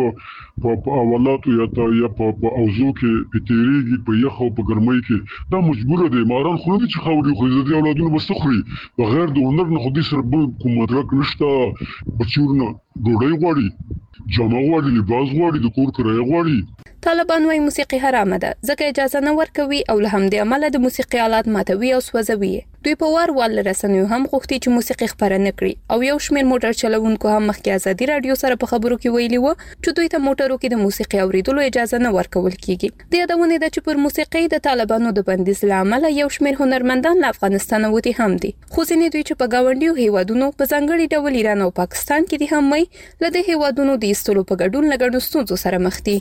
شپې په اولاتو یا یا په اوزو کې په تېرېږي، په یخ او په ګرمۍ کې. دا مجبوره دی، ماران خو نه دي چې خاوري خوري، د دې اولادونه به څه خوري؟ بغیر د هنر نه خو دې سره بل کوم مدرک نشته. بچیو نه ډوډۍ غواړي، جامه غواړي، لباس غواړي، د کور کرایه غواړي. طالبان وايي موسیقي حرامه ده ځکه اجازه نه ورکوي او له همدې عمله د موسیقي آلات ماتوي او سوځوي. دوی په وار وال رسنیو هم غوښتي چې موسیقي خبره نکړي او یو شمېر موټر چلوونکو هم مخکې ازادي رادیو سره په خبرو کې ویلي و چې دوی ته موټرو کې د موسیقي اوریدلو اجازه نه ورکول کیږي. د یادونه ده چې پر موسیقي د طالبانو د بندیز لامل یو شمېر هنرمندان له افغانستان وتی هم دي. خو ځینې دوی چې په گاونډیو هیوادونو په ځانګړي ډول ایران او پاکستان کې دي هم مې له د هیوادونو د ایستلو په ګډون لګړو ستونزو سره مخ دي.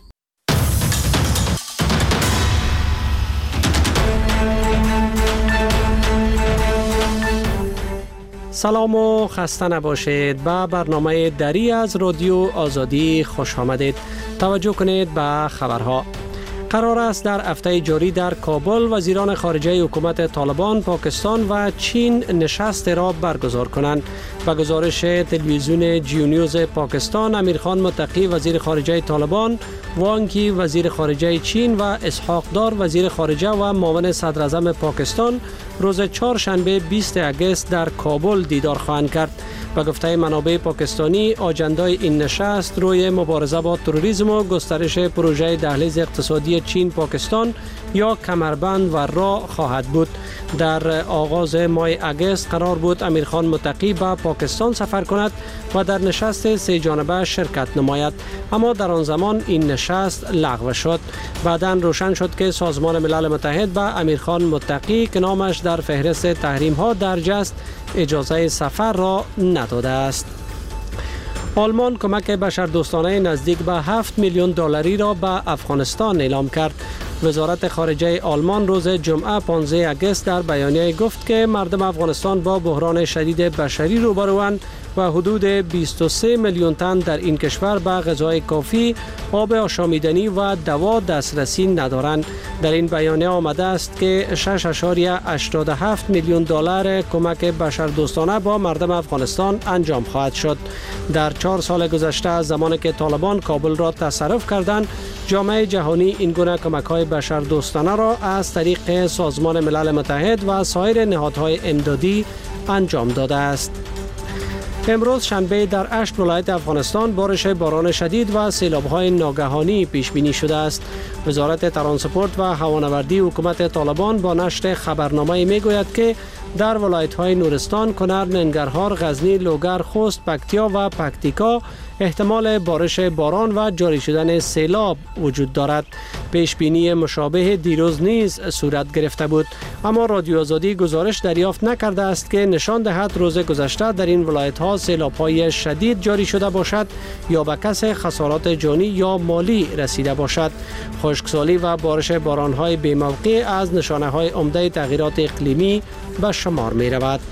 سلام و خسته نباشید. به برنامه دری از رادیو آزادی خوش آمدید. توجه کنید به خبرها. قرار است در هفته جاری در کابل وزیران خارجه حکومت طالبان، پاکستان و چین نشست را برگزار کنند. به گزارش تلویزیون جیو نیوز پاکستان، امیرخان متقی وزیر خارجه طالبان، وانگ یی وزیر خارجه چین و اسحاق دار وزیر خارجه و معاون صدر اعظم پاکستان روز چهارشنبه بیست آگوست در کابل دیدار خواهند کرد. به گفته منابع پاکستانی، آجندای این نشست روی مبارزه با تروریسم و گسترش پروژه دهلیز اقتصادی چین پاکستان یا کمربند و راه خواهد بود. در آغاز ماه آگوست قرار بود امیرخان متقی به پاکستان سفر کند و در نشست سه جانبه شرکت نماید، اما در آن زمان این نشست لغو شد. بعداً روشن شد که سازمان ملل متحد به امیرخان متقی که نامش در فهرست تحریم ها درج است اجازه سفر را نداده است. آلمان کمک بشردوستانه نزدیک به هفت میلیون دلاری را به افغانستان اعلام کرد. وزارت خارجه آلمان روز جمعه پانزده آگوست در بیانیه گفت که مردم افغانستان با بحران شدید بشری روبروند و حدود بیست و سه میلیون تن در این کشور به غذای کافی، آب آشامیدنی و دوا دسترسی ندارند. در این بیانیه آمده است که شش ممیز هشتاد و هفت میلیون دلار کمک بشردوستانه با مردم افغانستان انجام خواهد شد. در چهار سال گذشته از زمانی که طالبان کابل را تصرف کردند، جامعه جهانی این گونه کمک‌های بشردوستانه را از طریق سازمان ملل متحد و سایر نهادهای امدادی انجام داده است. امروز شنبه در هشت ولایت افغانستان بارش باران شدید و سیلاب‌های ناگهانی پیش بینی شده است. وزارت ترانسپورت و هوانوردی حکومت طالبان با نشر خبرنامه میگوید که در ولایت‌های نورستان، کنر، ننگرهار، غزنی، لوگر، خوست، پکتیا و پکتیکا احتمال بارش باران و جاری شدن سیلاب وجود دارد. پیش بینی مشابه دیروز نیز صورت گرفته بود، اما رادیو آزادی گزارش دریافت نکرده است که نشان دهد روز گذشته در این ولایت‌ها سیلاب‌های شدید جاری شده باشد یا به کسی خسارات جانی یا مالی رسیده باشد. خشکسالی و بارش باران‌های بی‌موقع از نشانه‌های عمده تغییرات اقلیمی به شمار می‌رود.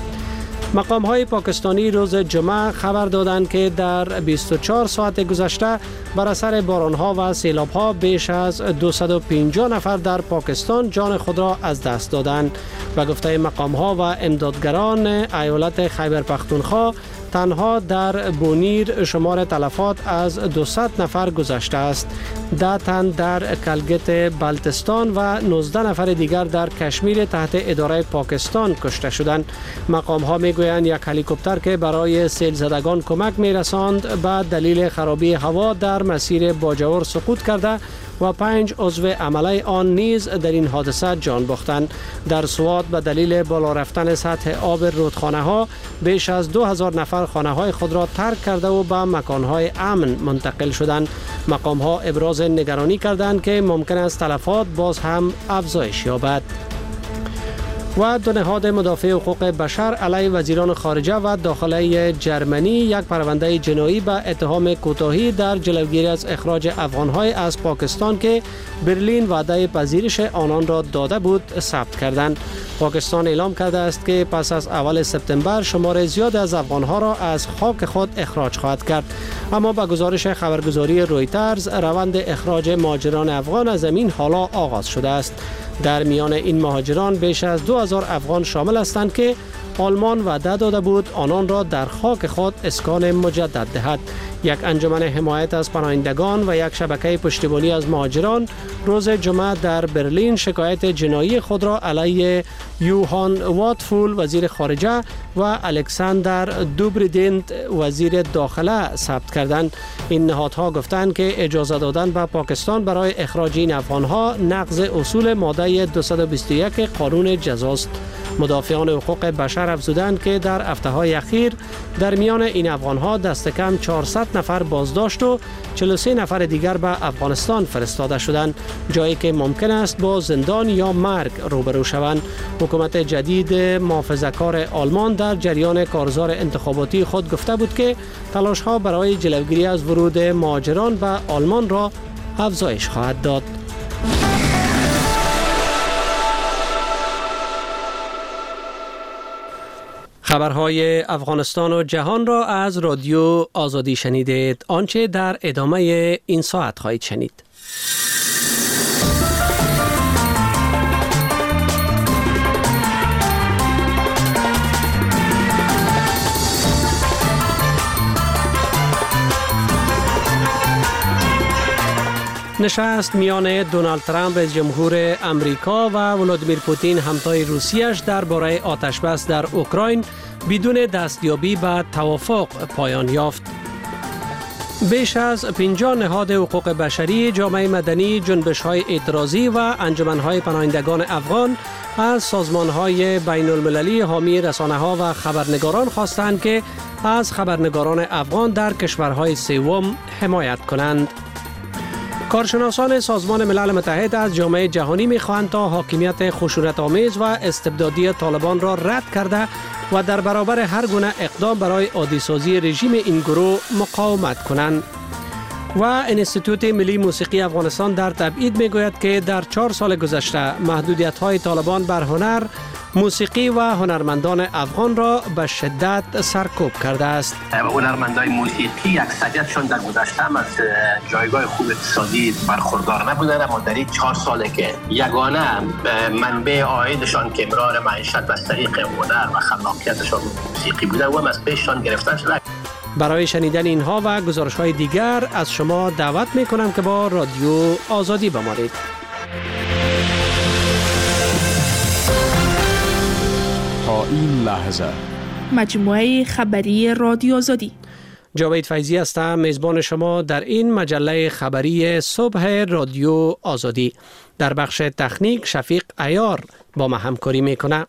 مقام‌های پاکستانی روز جمعه خبر دادند که در بیست و چهار ساعت گذشته بر اثر باران‌ها و سیلاب‌ها بیش از دویست و پنجاه نفر در پاکستان جان خود را از دست دادند. به گفته مقام‌ها و امدادگران ایالت خیبر پختونخوا، تنها در بونیر شمار تلفات از دویست نفر گذشته است. ده تن در کلگت بلتستان و نوزده نفر دیگر در کشمیر تحت اداره پاکستان کشته شدند. مقام ها میگویند یک هلیکوپتر که برای سیل زدگان کمک میرساند به دلیل خرابی هوا در مسیر باجور سقوط کرده و پنج عضو عمله آن نیز در این حادثه جان باختند. در سوات به دلیل بالا رفتن سطح آب رودخانه ها بیش از دو هزار نفر خانه های خود را ترک کرده و به مکان های امن منتقل شدند. مقام ها ابراز نگرانی کردند که ممکن است تلفات باز هم افزایش یابد. و دو نهاد مدافع حقوق بشر علیه وزیران خارجه و داخله جرمنی یک پرونده جنایی به اتهام کوتاهی در جلوگیری از اخراج افغان‌های از پاکستان که برلین وعده پذیرش آنان را داده بود ثبت کردند. پاکستان اعلام کرده است که پس از اول سپتامبر شمار زیاد از افغان‌ها را از خاک خود اخراج خواهد کرد، اما با گزارش خبرگزاری رویترز روند اخراج مهاجران افغان از زمین حالا آغاز شده است. در میان این مهاجران بیش از دو هزار افغان شامل هستند که آلمان وعده داده بود آنان را در خاک خود اسکان مجدد دهد. یک انجمن حمایت از پناهندگان و یک شبکه پشتیبانی از مهاجران روز جمعه در برلین شکایت جنایی خود را علیه یوهان واتفول وزیر خارجه و الکساندر دوبریدنت وزیر داخله ثبت کردند. این نهادها گفتند که اجازه دادن به پاکستان برای اخراج این افغانها نقض اصول ماده دویست و بیست و یک قانون جزاست. مدافعان حقوق بشر افزودند که در هفته‌های اخیر در میان این افغان‌ها دست کم چهارصد نفر بازداشت و چهل و سه نفر دیگر به افغانستان فرستاده شدند، جایی که ممکن است با زندان یا مرگ روبرو شوند. حکومت جدید محافظه‌کار آلمان در جریان کارزار انتخاباتی خود گفته بود که تلاش‌ها برای جلوگیری از ورود مهاجران به آلمان را افزایش خواهد داد. خبرهای افغانستان و جهان را از رادیو آزادی شنیدید. آنچه در ادامه این ساعت خواهید شنید. نشست میان دونالد ترامپ رئیس جمهور امریکا و ولادیمیر پوتین همتای روسیه‌اش درباره آتشبس در اوکراین بدون دستیابی به توافق پایان یافت. بیش از پنجاه نهاد حقوق بشری، جامعه مدنی، جنبش‌های اعتراضی و انجمن‌های پناهندگان افغان از سازمان‌های بین‌المللی حامی رسانه‌ها و خبرنگاران خواستند که از خبرنگاران افغان در کشورهای سوم حمایت کنند. کارشناسان سازمان ملل متحد از جامعه جهانی می‌خواهند تا حاکمیت خشونت‌آمیز و استبدادی طالبان را رد کرده و در برابر هر گونه اقدام برای عادی‌سازی رژیم این گروه مقاومت کنند. و انستیتوت ملی موسیقی افغانستان در تبعید می‌گوید که در چهار سال گذشته محدودیت‌های طالبان بر هنر، موسیقی و هنرمندان افغان را به شدت سرکوب کرده است. هنرمندان موسیقی اکثریتشون در گذشته هم از جایگاه خوب اقتصادی برخوردار نبودند، اما در این چهار ساله که یگانه منبع عایدشان که امرار معیشت از طریق هنر و خلاقیتشان موسیقی بوده و هم از پیششان گرفتن شده. برای شنیدن اینها و گزارش‌های دیگر از شما دعوت می‌کنم که با رادیو آزادی بمانید. تا این لحظه مجموعه خبری رادیو آزادی. جاوید فیضی هستم، میزبان شما در این مجله خبری صبح رادیو آزادی. در بخش تکنیک شفیق عیار با ما همکاری میکنه.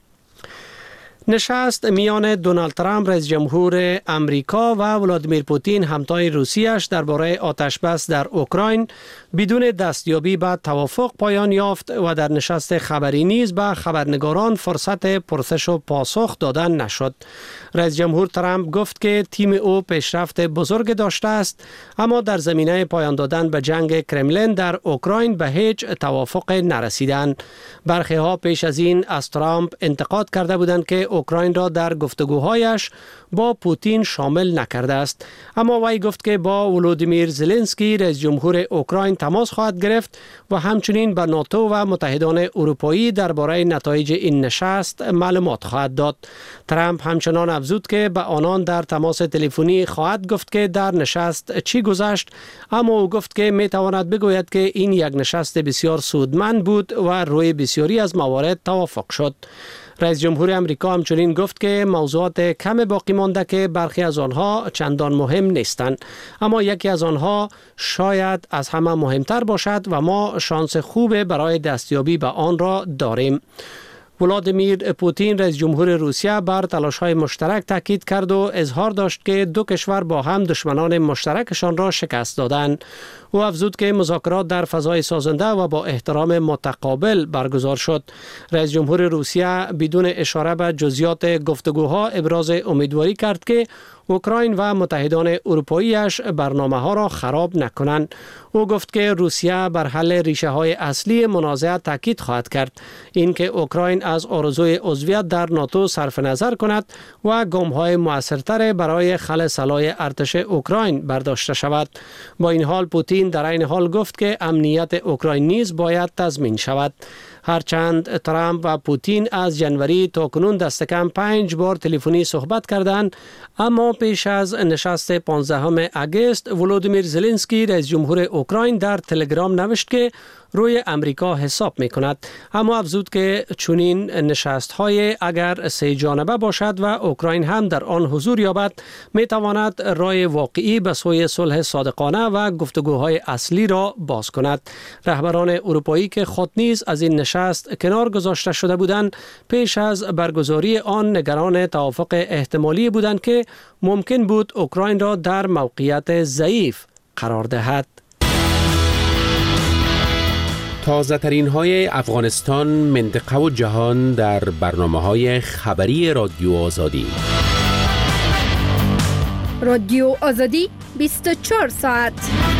نشست میان دونالد ترامپ رئیس جمهور امریکا و ولادیمیر پوتین همتای روسیه‌اش درباره آتشبس در اوکراین بدون دستیابی به توافق پایان یافت و در نشست خبری نیز به خبرنگاران فرصت پرسش و پاسخ دادن نشد. رئیس جمهور ترامپ گفت که تیم او پیشرفت بزرگ داشته است، اما در زمینه پایان دادن به جنگ کرملین در اوکراین به هیچ توافق نرسیدند. برخی ها پیش از این از ترامپ انتقاد کرده بودند که اوکراین را در گفتگوهایش با پوتین شامل نکرده است، اما وی گفت که با ولودیمیر زلنسکی رئیس جمهور اوکراین تماس خواهد گرفت و همچنین به ناتو و متحدان اروپایی درباره نتایج این نشست معلومات خواهد داد. ترامپ همچنان افزود که به آنان در تماس تلفنی خواهد گفت که در نشست چی گذشت، اما او گفت که می تواند بگوید که این یک نشست بسیار سودمند بود و روی بسیاری از موارد توافق شد. رئیس جمهور امریکا همچنین گفت که موضوعات کم باقی مانده که برخی از آنها چندان مهم نیستند، اما یکی از آنها شاید از همه مهمتر باشد و ما شانس خوب برای دستیابی به آن را داریم. ولادیمیر پوتین رئیس جمهور روسیه بر تلاش‌های مشترک تاکید کرد و اظهار داشت که دو کشور با هم دشمنان مشترکشان را شکست دادند. او افزود که مذاکرات در فضای سازنده و با احترام متقابل برگزار شد. رئیس جمهور روسیه بدون اشاره به جزئیات گفتگوها ابراز امیدواری کرد که اوکراین و متحدان اروپاییش برنامه‌ها را خراب نکنند. او گفت که روسیه بر حل ریشه‌های اصلی منازعه تاکید خواهد کرد، اینکه اوکراین از آرزوی عضویت در ناتو صرف نظر کند و گام‌های موثرتر برای خلع سلاح ارتش اوکراین برداشته شود. با این حال پوتین در این حال گفت که امنیت اوکراین نیز باید تضمین شود. هرچند ترامپ و پوتین از جنوری تا کنون دست کم پنج بار تلفنی صحبت کردند، اما پیش از نشست پانزدهم اگست ولودیمیر زلنسکی رئیس جمهور اوکراین در تلگرام نوشت که روی امریکا حساب می کند، اما افزود که چنین نشست های اگر سه جانبه باشد و اوکراین هم در آن حضور یابد می تواند راه واقعی به سوی صلح صادقانه و گفتگوهای اصلی را باز کند. رهبران اروپایی که خود نیز از این نشست کنار گذاشته شده بودند، پیش از برگزاری آن نگران توافق احتمالی بودند که ممکن بود اوکراین را در موقعیت ضعیف قرار دهد. تازه ترین های افغانستان، منطقه و جهان در برنامه های خبری رادیو آزادی. رادیو آزادی بیست و چهار ساعت.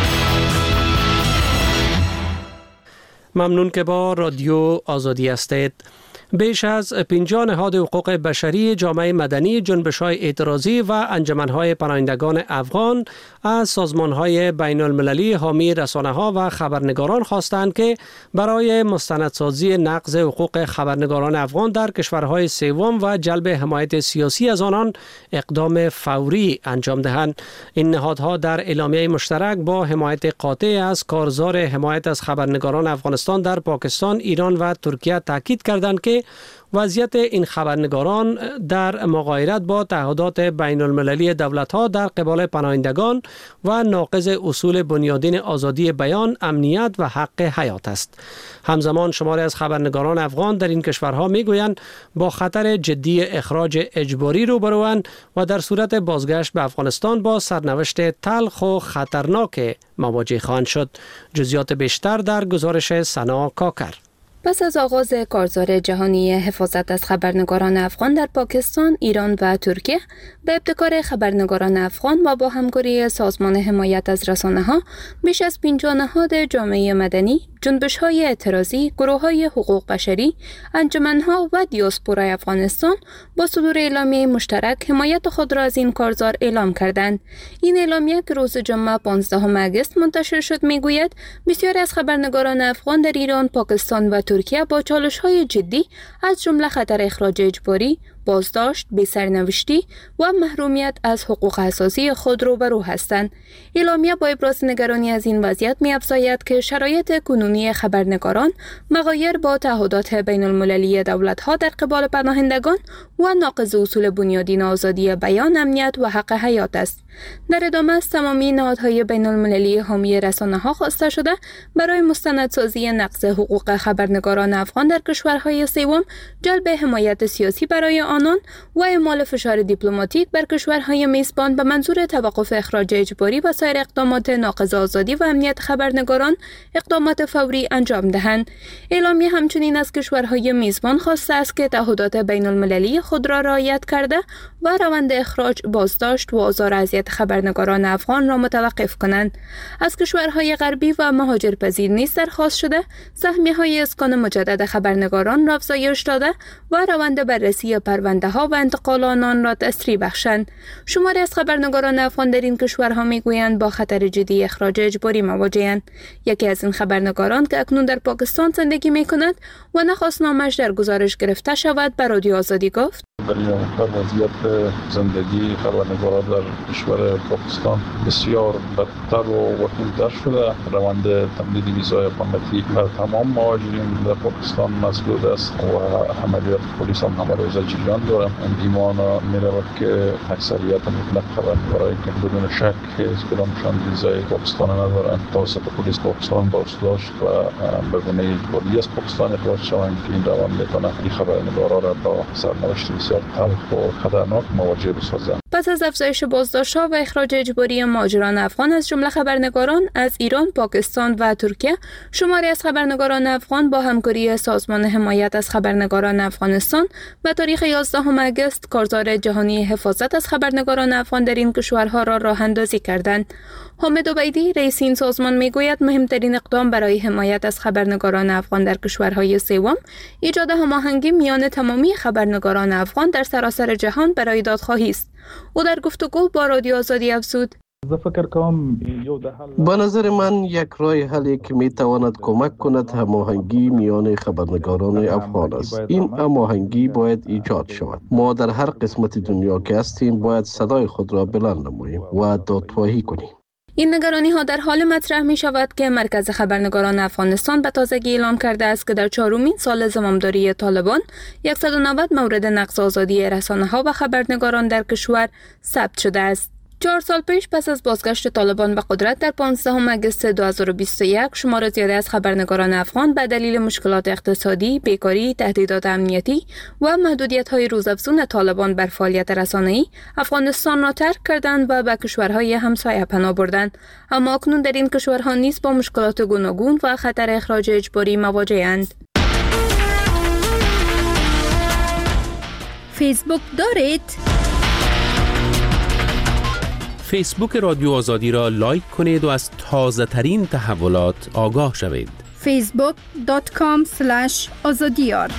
ممنون که با رادیو آزادی هستید. بیش از پنجاه نهاد حقوق بشری، جامعه مدنی، جنبش‌های اعتراضی و انجمن‌های پناهندگان افغان از سازمان‌های بین‌المللی حامی رسانه‌ها و خبرنگاران خواستند که برای مستندسازی نقض حقوق خبرنگاران افغان در کشورهای سوم و جلب حمایت سیاسی از آنان اقدام فوری انجام دهند. این نهادها در اعلامیه مشترک با حمایت قاطع از کارزار حمایت از خبرنگاران افغانستان در پاکستان، ایران و ترکیه تاکید کردند که وضعیت این خبرنگاران در مغایرت با تعهدات بین المللی دولت‌ها در قبال پناهندگان و ناقض اصول بنیادین آزادی بیان، امنیت و حق حیات است. همزمان شماری از خبرنگاران افغان در این کشورها میگویند با خطر جدی اخراج اجباری روبروند و در صورت بازگشت به افغانستان با سرنوشت تلخ و خطرناک مواجه خواهند شد. جزئیات بیشتر در گزارش سنا کاکر. پس از آغاز کارزار جهانی حفاظت از خبرنگاران افغان در پاکستان، ایران و ترکیه، به ابتکار خبرنگاران افغان و با همکاری سازمان حمایت از رسانه‌ها، بیش از پنجاه نهاد جامعه مدنی، جنبش‌های اعتراضی، گروه‌های حقوق بشری، انجمن‌ها و دیاسپورای افغانستان با صدور اعلامیه مشترک حمایت خود را از این کارزار اعلام کردند. این اعلامیه که روز جمعه پانزدهم آگوست منتشر شد میگوید بسیاری از خبرنگاران افغان در ایران، پاکستان و ترکیه با چالش‌های جدی از جمله خطر اخراج اجباری، بازداشت، بی‌سرنوشتی و محرومیت از حقوق اساسی خود روبرو هستند. اعلامیه با ابراز نگرانی از این وضعیت می‌افزاید که شرایط کنونی خبرنگاران مغایر با تعهدات بین المللی دولت‌ها در قبال پناهندگان و ناقض اصول بنیادین آزادی بیان، امنیت و حق حیات است. در ادامه از تمامی نهادهای بین المللی حامی رسانه‌ها خواسته شده برای مستندسازی نقض حقوق خبرنگاران افغان در کشورهای سوم، جلب حمایت سیاسی برای آنان و اعمال فشار دیپلماتیک بر کشورهای میزبان به منظور توقف اخراج اجباری و سایر اقدامات ناقض آزادی و امنیت خبرنگاران اقدامات فوری انجام دهند. اعلامیه همچنین از کشورهای میزبان خواسته است که تعهدات بین المللی خود را رعایت کرده و روند اخراج، بازداشت و آزار و اذیت خبرنگاران افغان را متوقف کنند. از کشورهای غربی و مهاجرپذیر نیز درخواست شده سهمیه‌های اسکان مجدد خبرنگاران را افزایش داده و روند بررسی پرونده ها و انتقال آنان را تسریع بخشند. شماری از خبرنگاران افغان در این کشورها میگویند با خطر جدی اخراج اجباری مواجه‌اند. یکی از این خبرنگاران که اکنون در پاکستان زندگی می‌کند و نخواست نامش در گزارش گرفته شود، به رادیو آزادی گفت: در وضعیت زندگی خبرنگاران در کشور پاکستان بسیار بدتر و وخیم‌تر شده. روند تمدید ویزای اقامتی بر تمام مهاجرین در پاکستان مسدود است و عملیات پلیس هم همه روزه جریان دارد. ایمان می‌رود که اکثریت مطلق خبرنگارایی که بدون شک هیچ کدامشان ویزای پاکستان ندارند توسط پلیس پاکستان بازداشت و به گونه اجباری از پاکستان اخراج شوند که این روند می‌تواند این خبرنگارا را با سرنوشت بسیار تلخ و خطرناک مواجه بسازد. پس از افزایش بازداشت‌ها و اخراج اجباری مهاجران افغان از جمله خبرنگاران از ایران، پاکستان و ترکیه، شماری از خبرنگاران افغان با همکاری سازمان حمایت از خبرنگاران افغانستان و تاریخ یازدهم آگوست کارزار جهانی حفاظت از خبرنگاران افغان در این کشورها را راه اندازی کردند. حامد عبیدی، رئیس این سازمان، میگوید مهمترین اقدام برای حمایت از خبرنگاران افغان در کشورهای سوم ایجاد هماهنگی میان تمامی خبرنگاران افغان در سراسر جهان برای دادخواهی است. او در گفتگو با رادیو آزادی افزود: به نظر من یک راه حلی که می تواند کمک کند هماهنگی میان خبرنگاران افغان است. این هماهنگی باید ایجاد شود. ما در هر قسمت دنیا که هستیم باید صدای خود را بلند نماییم و دادخواهی کنیم. این نگرانی ها در حال مطرح می شود که مرکز خبرنگاران افغانستان به تازگی اعلام کرده است که در چهارمین سال زمامداری طالبان صد و نود مورد نقض آزادی رسانه ها و خبرنگاران در کشور ثبت شده است. چهار سال پیش پس از بازگشت طالبان به قدرت در پانزدهم آگوست دو هزار و بیست و یک شمار زیاده از خبرنگاران افغان به دلیل مشکلات اقتصادی، بیکاری، تهدیدات امنیتی و محدودیت‌های روزافزون طالبان بر فعالیت رسانه‌ای افغانستان را ترک کردند و به کشورهای همسایه پناه بردند. اما اکنون در این کشورها نیز با مشکلات گوناگون و خطر اخراج اجباری مواجه‌اند. فیسبوک دارید؟ فیسبوک رادیو آزادی را لایک کنید و از تازه ترین تحولات آگاه شوید. فیسبوک دات کام اسلش آزادیار.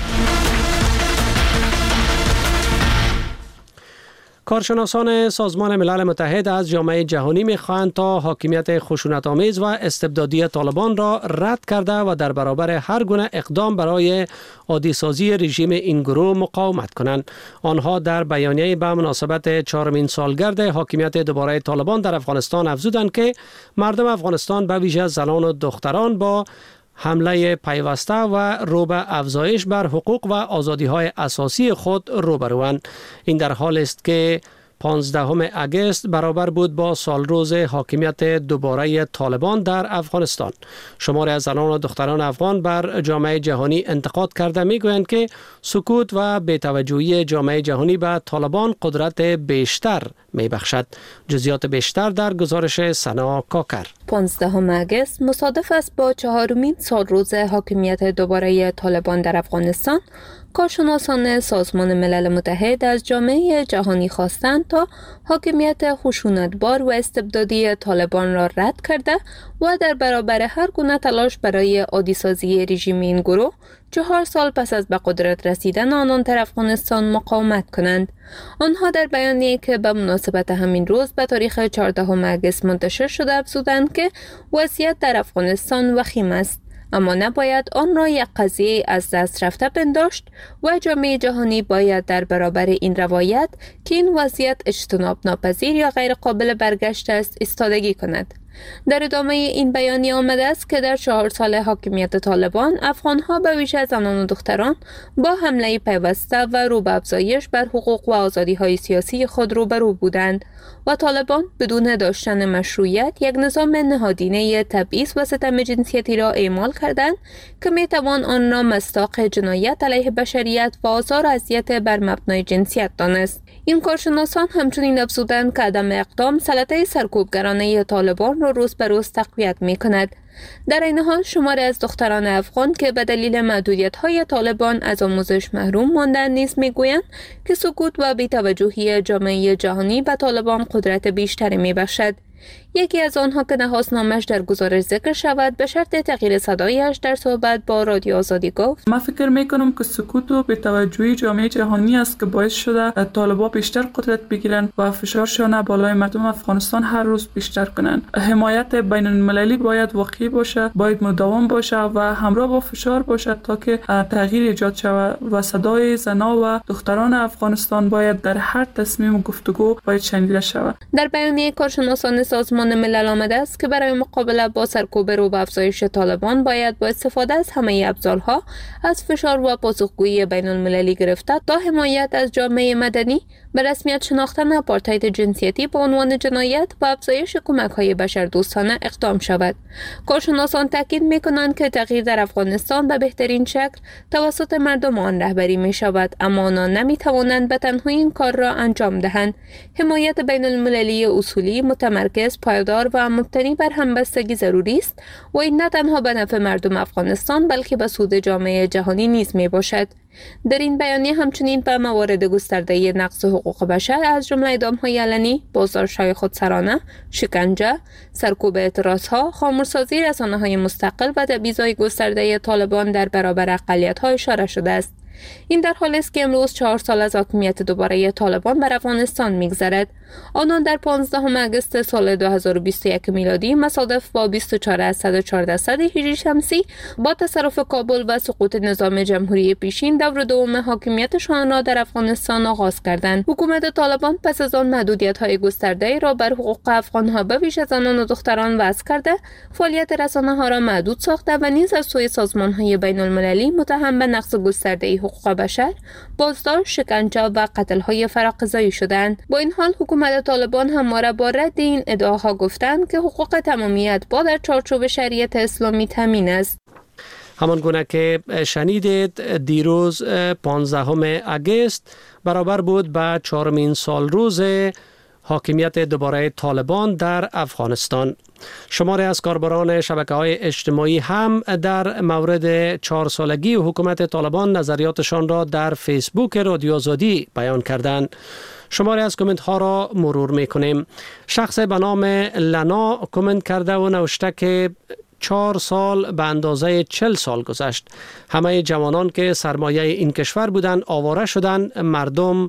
کارشناسان سازمان ملل متحد از جامعه جهانی می‌خواهند تا حاکمیت خشونت‌آمیز و استبدادی طالبان را رد کرده و در برابر هر گونه اقدام برای عادی‌سازی رژیم این گروه مقاومت کنند. آنها در بیانیه به مناسبت چهارمین سالگرد حاکمیت دوباره طالبان در افغانستان افزودند که مردم افغانستان به ویژه زنان و دختران با حمله پیوسته و رو به افزایش بر حقوق و آزادی‌های اساسی خود روبروند. این در حال است که پانزدهم آگوست برابر بود با سال روز حاکمیت دوباره طالبان در افغانستان. شماری از زنان و دختران افغان بر جامعه جهانی انتقاد کرده میگویند که سکوت و بی‌توجهی جامعه جهانی به طالبان قدرت بیشتر میبخشد. جزئیات بیشتر در گزارش سنا کاکر. پانزدهم آگوست مصادف است با چهارمین سال روز حاکمیت دوباره طالبان در افغانستان. کارشناسان سازمان ملل متحد از جامعه جهانی خواستند تا حاکمیت خشونتبار و استبدادی طالبان را رد کرده و در برابر هر گونه تلاش برای عادی‌سازی رژیم این گروه چهار سال پس از به قدرت رسیدن آنان در افغانستان مقاومت کنند. آنها در بیانیه‌ای که به مناسبت همین روز به تاریخ چهاردهم آگوست منتشر شده افزودند که وضعیت در افغانستان وخیم است، اما نباید آن را یک قضیه از دست رفته پنداشت و جامعه جهانی باید در برابر این روایت که این وضعیت اجتناب ناپذیر یا غیر قابل برگشت است ایستادگی کند. در ادامه این بیانیه آمده است که در چهار سال حاکمیت طالبان افغانها به ویژه زنان و دختران با حمله پیوسته و رو به افزایش بر حقوق و آزادی‌های سیاسی خود روبرو بودند و طالبان بدون داشتن مشروعیت یک نظام نهادینه تبعیض و ستم جنسیتی را اعمال کردند که میتوان آن را مصداق جنایت علیه بشریت و آزار و اذیت بر مبنای جنسیت دانست. این کارشناسان همچنین افزودند که عدم اقدام سلطه سرکوبگرانه طالبان را روز به روز تقویت می کند. در این حال شماری از دختران افغان که به دلیل محدودیت‌های طالبان از آموزش محروم ماندند نیز می‌گویند که سکوت و بی‌توجهی جامعه جهانی به طالبان قدرت بیشتری می‌بخشد. یکی از آنها که نخواست نامش در گزارش ذکر شود به شرط تغییر صدایش در صحبت با رادیو آزادی گفت: من فکر میکنم که سکوت و بی‌توجهی جامعه جهانی است که باعث شده طالبان بیشتر قدرت بگیرند و فشارشان بالای مردم افغانستان هر روز بیشتر کنند. حمایت بین المللی باید واقعی باشه، باید مداوم باشه و همراه با فشار باشه تا که تغییر ایجاد شود و صدای زنان و دختران افغانستان باید در هر تصمیم و گفتگو باید شنیده شود. در بیانیه کارشناسان سازمان ملل آمده است که برای مقابله با سرکوب رو به افزایش طالبان باید با استفاده از همه ابزارها از فشار و پاسخگویی بین المللی گرفته تا حمایت از جامعه مدنی به رسمیت شناختن آپارتاید جنسیتی به عنوان جنایت و افزایش کمک‌های بشردوستانه اقدام شود. کارشناسان تاکید می‌کنند که تغییر در افغانستان به بهترین شکل توسط مردم آن رهبری می‌شود، اما آنان نمی‌توانند به تنهایی این کار را انجام دهند. حمایت بین المللی اصولی، متمرکز، پایدار و مبتنی بر همبستگی ضروری است و این نه تنها به نفع مردم افغانستان بلکه به سود جامعه جهانی نیز میباشد. در این بیانیه همچنین به موارد گسترده نقض حقوق بشر از جمله اعدام‌های علنی، بازداشت‌های خودسرانه، شکنجه، سرکوب اعتراض‌ها، خاموش‌سازی رسانه‌های مستقل و تبعیض‌های گسترده طالبان در برابر اقلیت‌ها اشاره شده است. این در حالی است که امروز چهار سال از حاکمیت دوباره طالبان بر افغانستان می‌گذرد. آنان در پانزدهم آگوست سال دو هزار و بیست و یک میلادی مصادف با بیست و چهار از صد و چهار درصد هجری شمسی با تصرف کابل و سقوط نظام جمهوری پیشین دور دوم حاکمیتشان را در افغانستان آغاز کردند. حکومت طالبان پس از آن محدودیت‌های گسترده را بر حقوق افغان‌ها به ویژه زنان و دختران وضع کرده، فعالیت رسانه‌ها را محدود ساخته و نیز از سوی سازمان‌های بین‌المللی متهم به نقض گسترده حقوق حقوق بشر بازداشت، شکنجه و قتل‌های فراقضایی شدند. با این حال حکومت طالبان همواره با رد این ادعاها گفتند که حقوق تمامیت با در چارچوب شریعت اسلامی تامین است. همان گونه که شنیدید دیروز پانزدهم اگست برابر بود با چهارمین سال روز حاکمیت دوباره طالبان در افغانستان. شماری از کاربران شبکه‌های اجتماعی هم در مورد چهار سالگی حکومت طالبان نظریاتشان را در فیسبوک رادیو آزادی بیان کردند. شماری از کامنت ها را مرور میکنیم. شخص به نام لنا کامنت کرده و نوشته که چهار سال به اندازه چل سال گذشت. همه جوانان که سرمایه این کشور بودند آواره شدند، مردم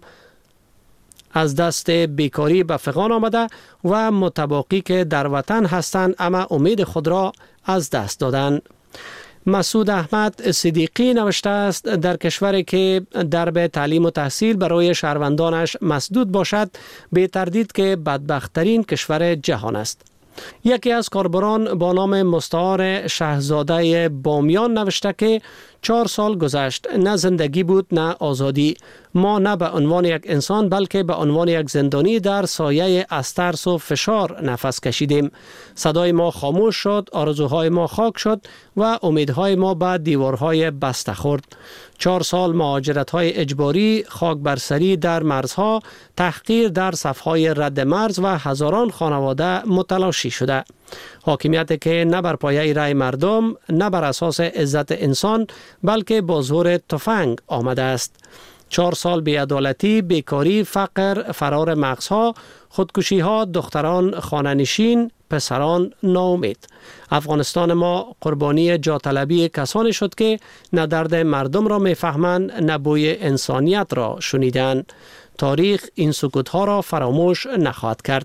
از دست بیکاری به فغان آمده و متباقی که در وطن هستند اما امید خود را از دست دادند. مسعود احمد صدیقی نوشته است در کشوری که درب تعلیم و تحصیل برای شهروندانش مسدود باشد، بی تردید که بدبخت‌ترین کشور جهان است. یکی از کاربران با نام مستعار شهزاده بامیان نوشته که چهار سال گذشت، نه زندگی بود نه آزادی. ما نه به عنوان یک انسان بلکه به عنوان یک زندانی در سایه از ترس و فشار نفس کشیدیم. صدای ما خاموش شد، آرزوهای ما خاک شد و امیدهای ما به دیوارهای بسته خورد. چهار سال مهاجرت‌های اجباری، خاک برسری در مرزها، تحقیر در صف‌های رد مرز و هزاران خانواده متلاشی شده. حاکمیت که نه بر پایه رأی مردم، نه بر اساس عزت انسان بلکه با زور تفنگ آمده است. چهار سال بی‌عدالتی، بیکاری، فقر، فرار مغزها، خودکشی‌ها، دختران خانه‌نشین، پسران ناامید. افغانستان ما قربانی جاطلبی کسانی شد که نه درد مردم را میفهمند نه بوی انسانیت را شنیدند. تاریخ این سکوت‌ها را فراموش نخواهد کرد.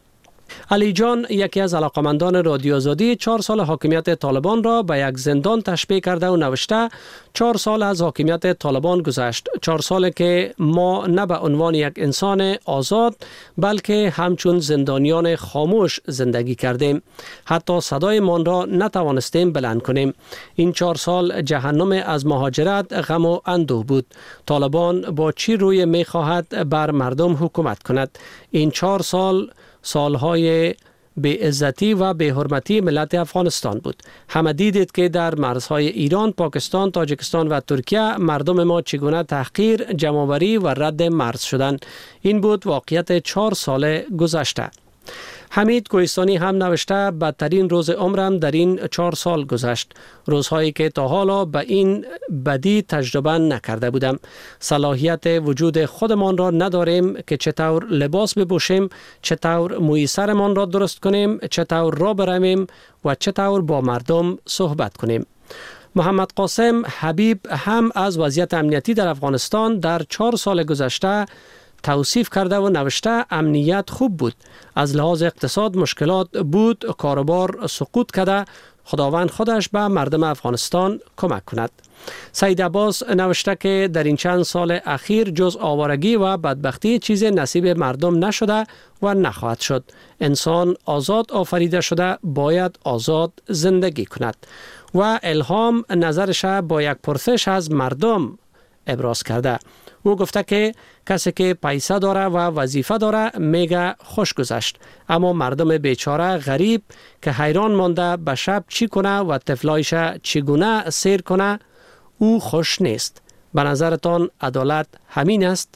علی جان، یکی از علاقمندان رادیو آزادی، چهار سال حاکمیت طالبان را به یک زندان تشبیه کرده و نوشته چهار سال از حاکمیت طالبان گذشت. چهار سال که ما نه به عنوان یک انسان آزاد بلکه همچون زندانیان خاموش زندگی کردیم. حتی صدای من را نتوانستیم بلند کنیم. این چهار سال جهنم از مهاجرت، غم و اندوه بود. طالبان با چی روی می خواهد بر مردم حکومت کند؟ این چهار سال سالهای بی‌عزتی و بی‌حرمتی ملت افغانستان بود. همه دیدید که در مرزهای ایران، پاکستان، تاجیکستان و ترکیه مردم ما چگونه تحقیر، جمع‌آوری و رد مرز شدند. این بود واقعیت چهار سال گذشته. حمید کوهستانی هم نوشته بدترین روز عمرم در این چهار سال گذشت. روزهایی که تا حالا به این بدی تجربه نکرده بودم. صلاحیت وجود خودمان را نداریم که چطور لباس بپوشیم، چطور موی سرمان را درست کنیم، چطور راه برویم و چطور با مردم صحبت کنیم. محمد قاسم حبیب هم از وضعیت امنیتی در افغانستان در چهار سال گذشته توصیف کرده و نوشته امنیت خوب بود. از لحاظ اقتصاد مشکلات بود، کاروبار سقوط کرده. خداوند خودش به مردم افغانستان کمک کند. سید عباس نوشته که در این چند سال اخیر جز آوارگی و بدبختی چیز نصیب مردم نشده و نخواهد شد. انسان آزاد آفریده شده، باید آزاد زندگی کند. و الهام نظرش با یک پرسش از مردم ابراز کرده. او گفته که کسی که پیسه داره و وظیفه داره میگه خوش گذشت، اما مردم بیچاره غریب که حیران مانده به شب چی کنه و طفلایش چگونه سیر کنه، او خوش نیست. به نظرتان عدالت همین است؟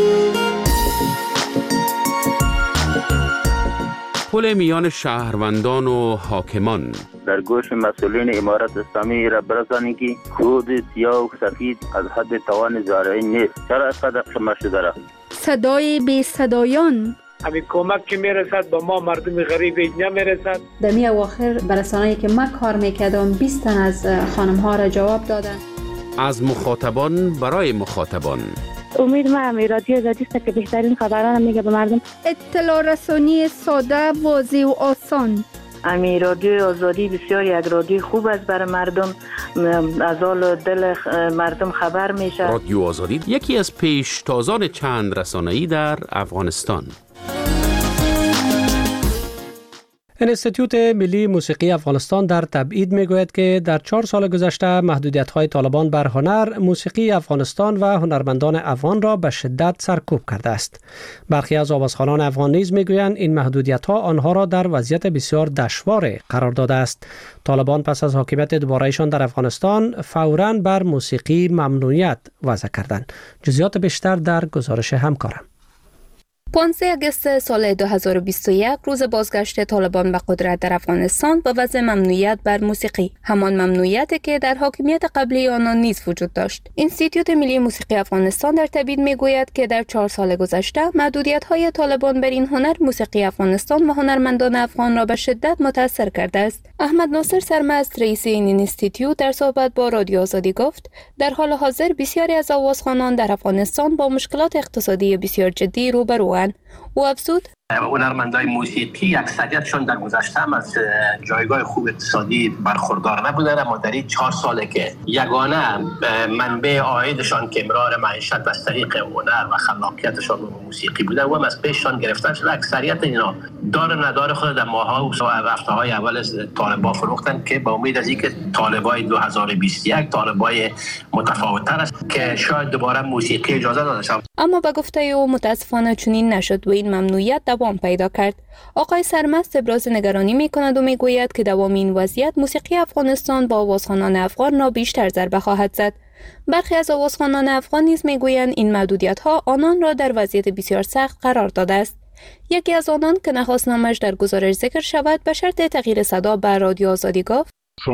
پل میان شهروندان و حاکمان در گوش مسئولین امارت اسلامی را برسانید که خود سیاه و سفید از حد توان زارعی نیست. چرا اینقدر خمه شده را؟ صدای بی صدایان، همین کمک که میرسد به ما مردم غریب نمیرسد. در می اواخر برسانه‌ای که من کار میکردم بیست تن از خانم ها را جواب دادن. از مخاطبان برای مخاطبان. امید ما امی رادیو آزادی است که بهترین خبران میگه به مردم. اطلاع رسانی ساده، واضح و آسان. امی رادیو آزادی بسیار یک رادیو خوب است برای مردم، از حال دل مردم خبر میشه. رادیو آزادی یکی از پیشتازان چند رسانه‌ای در افغانستان. انستیتوت ملی موسیقی افغانستان در تبعید میگوید که در چهار سال گذشته محدودیت‌های طالبان بر هنر، موسیقی افغانستان و هنرمندان افغان را به شدت سرکوب کرده است. برخی از آوازخوانان افغان نیز میگویند این محدودیت‌ها آنها را در وضعیت بسیار دشوار قرار داده است. طالبان پس از حاکمیت دوباره‌ایشان در افغانستان فوراً بر موسیقی ممنوعیت وضع کردند. جزئیات بیشتر در گزارش همکارم. پانزده آگوست سال دو هزار و بیست و یک روز بازگشت طالبان به قدرت در افغانستان و وضع ممنوعیت بر موسیقی، همان ممنوعیتی که در حاکمیت قبلی آنان نیز وجود داشت. انستیتوت ملی موسیقی افغانستان در تبیین میگوید که در چهار سال گذشته محدودیت‌های طالبان بر این هنر، موسیقی افغانستان و هنرمندان افغان را به شدت متاثر کرده است. احمد ناصر سرمست رئیس این انستیتوت در صحبت با رادیو آزادی گفت در حال حاضر بسیاری از آوازخوانان در افغانستان با مشکلات اقتصادی بسیار جدی روبرو او افزود هنرمندای موسیقی اکثریتشون در گذشته هم از جایگاه خوب اقتصادی برخوردار نبودن، اما در این چهار ساله که یگانه منبع عایدشان که امرار معیشت از طریق هنر و خلاقیتشان و موسیقی بوده و هم از پیششان گرفتن شده، اکثریت اینا دار ندار خود در ماه‌ها و هفته‌های اول از طالبان فروختن که با امید از اینکه طالبای دو هزار و بیست و یک طالبای متفاوت‌تر است که شاید دوباره موسیقی اجازه داده شود. اما به گفته او متاسفانه چنین نشد و این ممنوعیت دوام پیدا کرد. آقای سرمست ابراز نگرانی می‌کند و می‌گوید که دوام این وضعیت موسیقی افغانستان با آوازخوانان افغان را بیشتر ضربه خواهد زد. برخی از آوازخوانان افغان نیز می‌گویند این محدودیت‌ها آنان را در وضعیت بسیار سخت قرار داده است. یکی از آنان که نخواست نامش در گزارش ذکر شود به شرط تغییر صدا بر رادیو آزادی گفت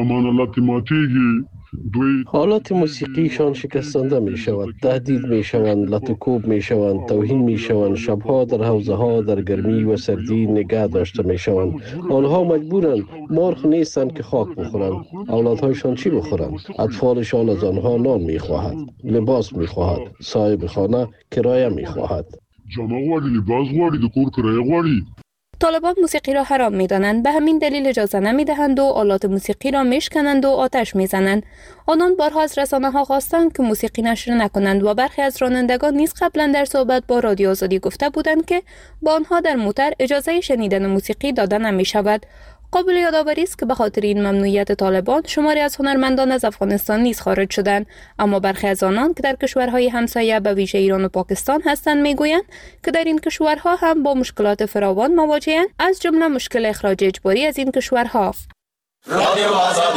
حالات موسیقیشان شکستنده می شود، تهدید می شوند، لطوکوب می شوند، توهین می شوند، شبها در حوزه ها در گرمی و سردی نگه داشته می شوند. آنها مجبورند، مرغ نیستند که خاک بخورند. اولادهایشان چی بخورند؟ اطفالشان از آنها نان می خواهد، لباس می خواهد، صاحب خانه کرایه می خواهد. جامعه لباس غواړي، د کور کرایه غواړي. طالبان موسیقی را حرام می‌دانند، به همین دلیل اجازه نمی‌دهند و آلات موسیقی را میشکنند و آتش می‌زنند. آنان بارها از رسانه‌ها خواستند که موسیقی نشر نکنند و برخی از رانندگان نیز قبلا در صحبت با رادیو آزادی گفته بودند که با آنها در موتر اجازه شنیدن موسیقی داده نمی‌شود. قابل یادآوری است که به خاطر این ممنوعیت طالبان شماری از هنرمندان از افغانستان نیز خارج شدند، اما برخی از آنان که در کشورهای همسایه به ویژه ایران و پاکستان هستند میگویند که در این کشورها هم با مشکلات فراوان مواجه‌اند، از جمله مشکل اخراج اجباری از این کشورها. رادیو آزادی.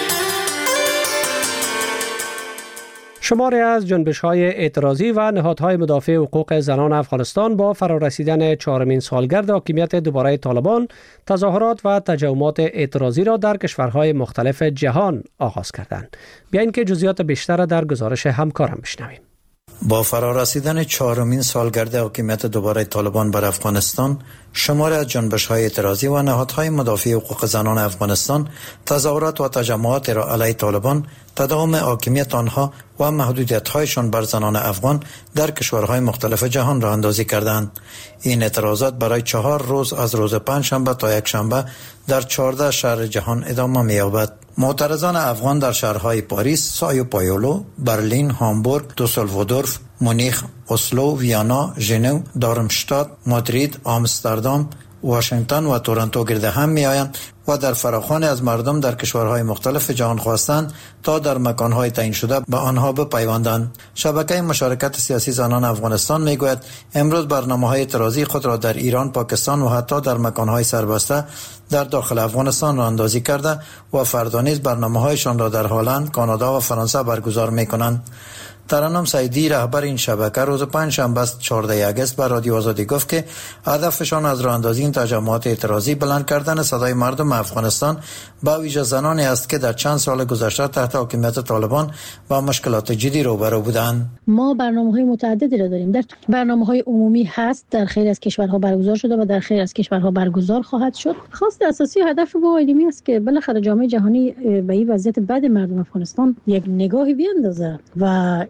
شماری از جنبش‌های اعتراضی و نهادهای مدافع حقوق زنان افغانستان با فرارسیدن چهارمین سالگرد حاکمیت دوباره طالبان تظاهرات و تجمعات اعتراضی را در کشورهای مختلف جهان آغاز کردند. بیایید که جزئیات بیشتر در گزارش همکارم بشنویم. با فرارسیدن چهارمین سالگرد حاکمیت دوباره طالبان بر افغانستان، شماری از جنبش‌های اعتراضی و نهادهای مدافع حقوق زنان افغانستان تظاهرات و تجمعات را علیه طالبان، تداوم حاکمیت آنها و محدودیت‌هایشان بر زنان افغان در کشورهای مختلف جهان را اندازی کردند. این اعتراضات برای چهار روز از روز پنجشنبه تا یکشنبه در چهارده شهر جهان ادامه می‌یابد. معترضان افغان در شهرهای پاریس، سایو پایولو، برلین، هامبورگ، دوسلودورف، مونیخ، اسلو، ویانا، ژنو، دارمشتات، مادرید، آمستردام، واشنگتن و تورنتو گرد هم می آیند و در فراخوانی از مردم در کشورهای مختلف جهان خواستند تا در مکانهای تعیین شده به آنها بپیوندند. شبکه مشارکت سیاسی زنان افغانستان می گوید امروز برنامه‌های اعتراضی خود را در ایران، پاکستان و حتی در مکانهای سربسته در داخل افغانستان را اندازی کرده و فردا نیز برنامه‌هایشان را در هلند، کانادا و فرانسه برگزار می‌کنند. ترنم سعیدی رهبر این شبکه روز پنجشنبه چهارده آگوست بر رادیو آزادی گفت که هدفشان از راه اندازی این تجمعات اعتراضی بلند کردن صدای مردم افغانستان با ویژه زنانی است که در چند سال گذشته تحت حاکمیت طالبان با مشکلات جدی روبرو بودند. ما برنامه‌های متعددی را داریم. در برنامه‌های عمومی هست، در خیلی از کشورها برگزار شده و در خیلی از کشورها برگزار خواهد شد. خواست اساسی و هدف با علمی است که بالاخره جامعه جهانی به این وضعیت بد مردم افغانستان یک نگاهی بیاندازه و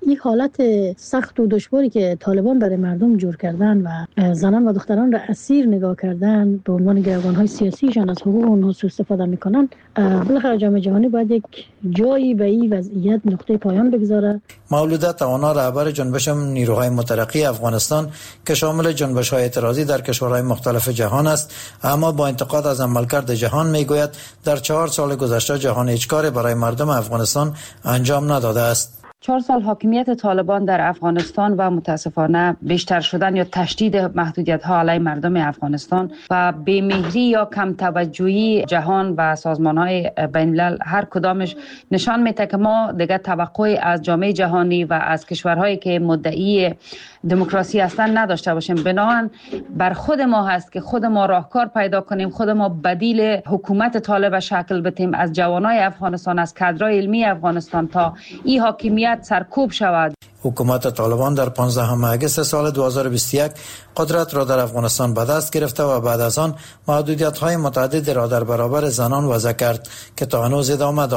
این حالت سخت و دشواری که طالبان برای مردم جور کردن و زنان و دختران را اسیر نگاه کردن به عنوان گروگان‌های سیاسیشان از حقوق اونها سوء استفاده میکنن، بالاخره جامعه جهانی باید یک جایی به این وضعیت نقطه پایان بگذاره. مولوده توانا رهبر جنبش نیروهای مترقی افغانستان که شامل جنبش‌های اعتراضی در کشورهای مختلف جهان است، اما با انتقاد از عملکرد جهان میگوید در چهار سال گذشته جهان هیچ کاری برای مردم افغانستان انجام نداده است. چهار سال حاکمیت طالبان در افغانستان و متاسفانه بیشتر شدن یا تشدید محدودیت ها علیه مردم افغانستان و بی‌مهری یا کم توجهی جهان و سازمان های بین الملل هر کدامش نشان میده که ما دیگه توقعی از جامعه جهانی و از کشورهایی که مدعی دموکراسی هستن نداشته باشیم. بنابراین بر خود ما هست که خود ما راهکار پیدا کنیم، خود ما بدیل حکومت طالب شکل بدیم از جوانای افغانستان، از کادرای علمی افغانستان تا این حاکمیت سرکوب شود. حکومت طالبان در پانزدهم آگوست سال دو هزار و بیست و یک قدرت را در افغانستان به دست گرفته و بعد از آن محدودیت‌های متعددی را در برابر زنان وضع کرد که تا هنوز ادامه دارد.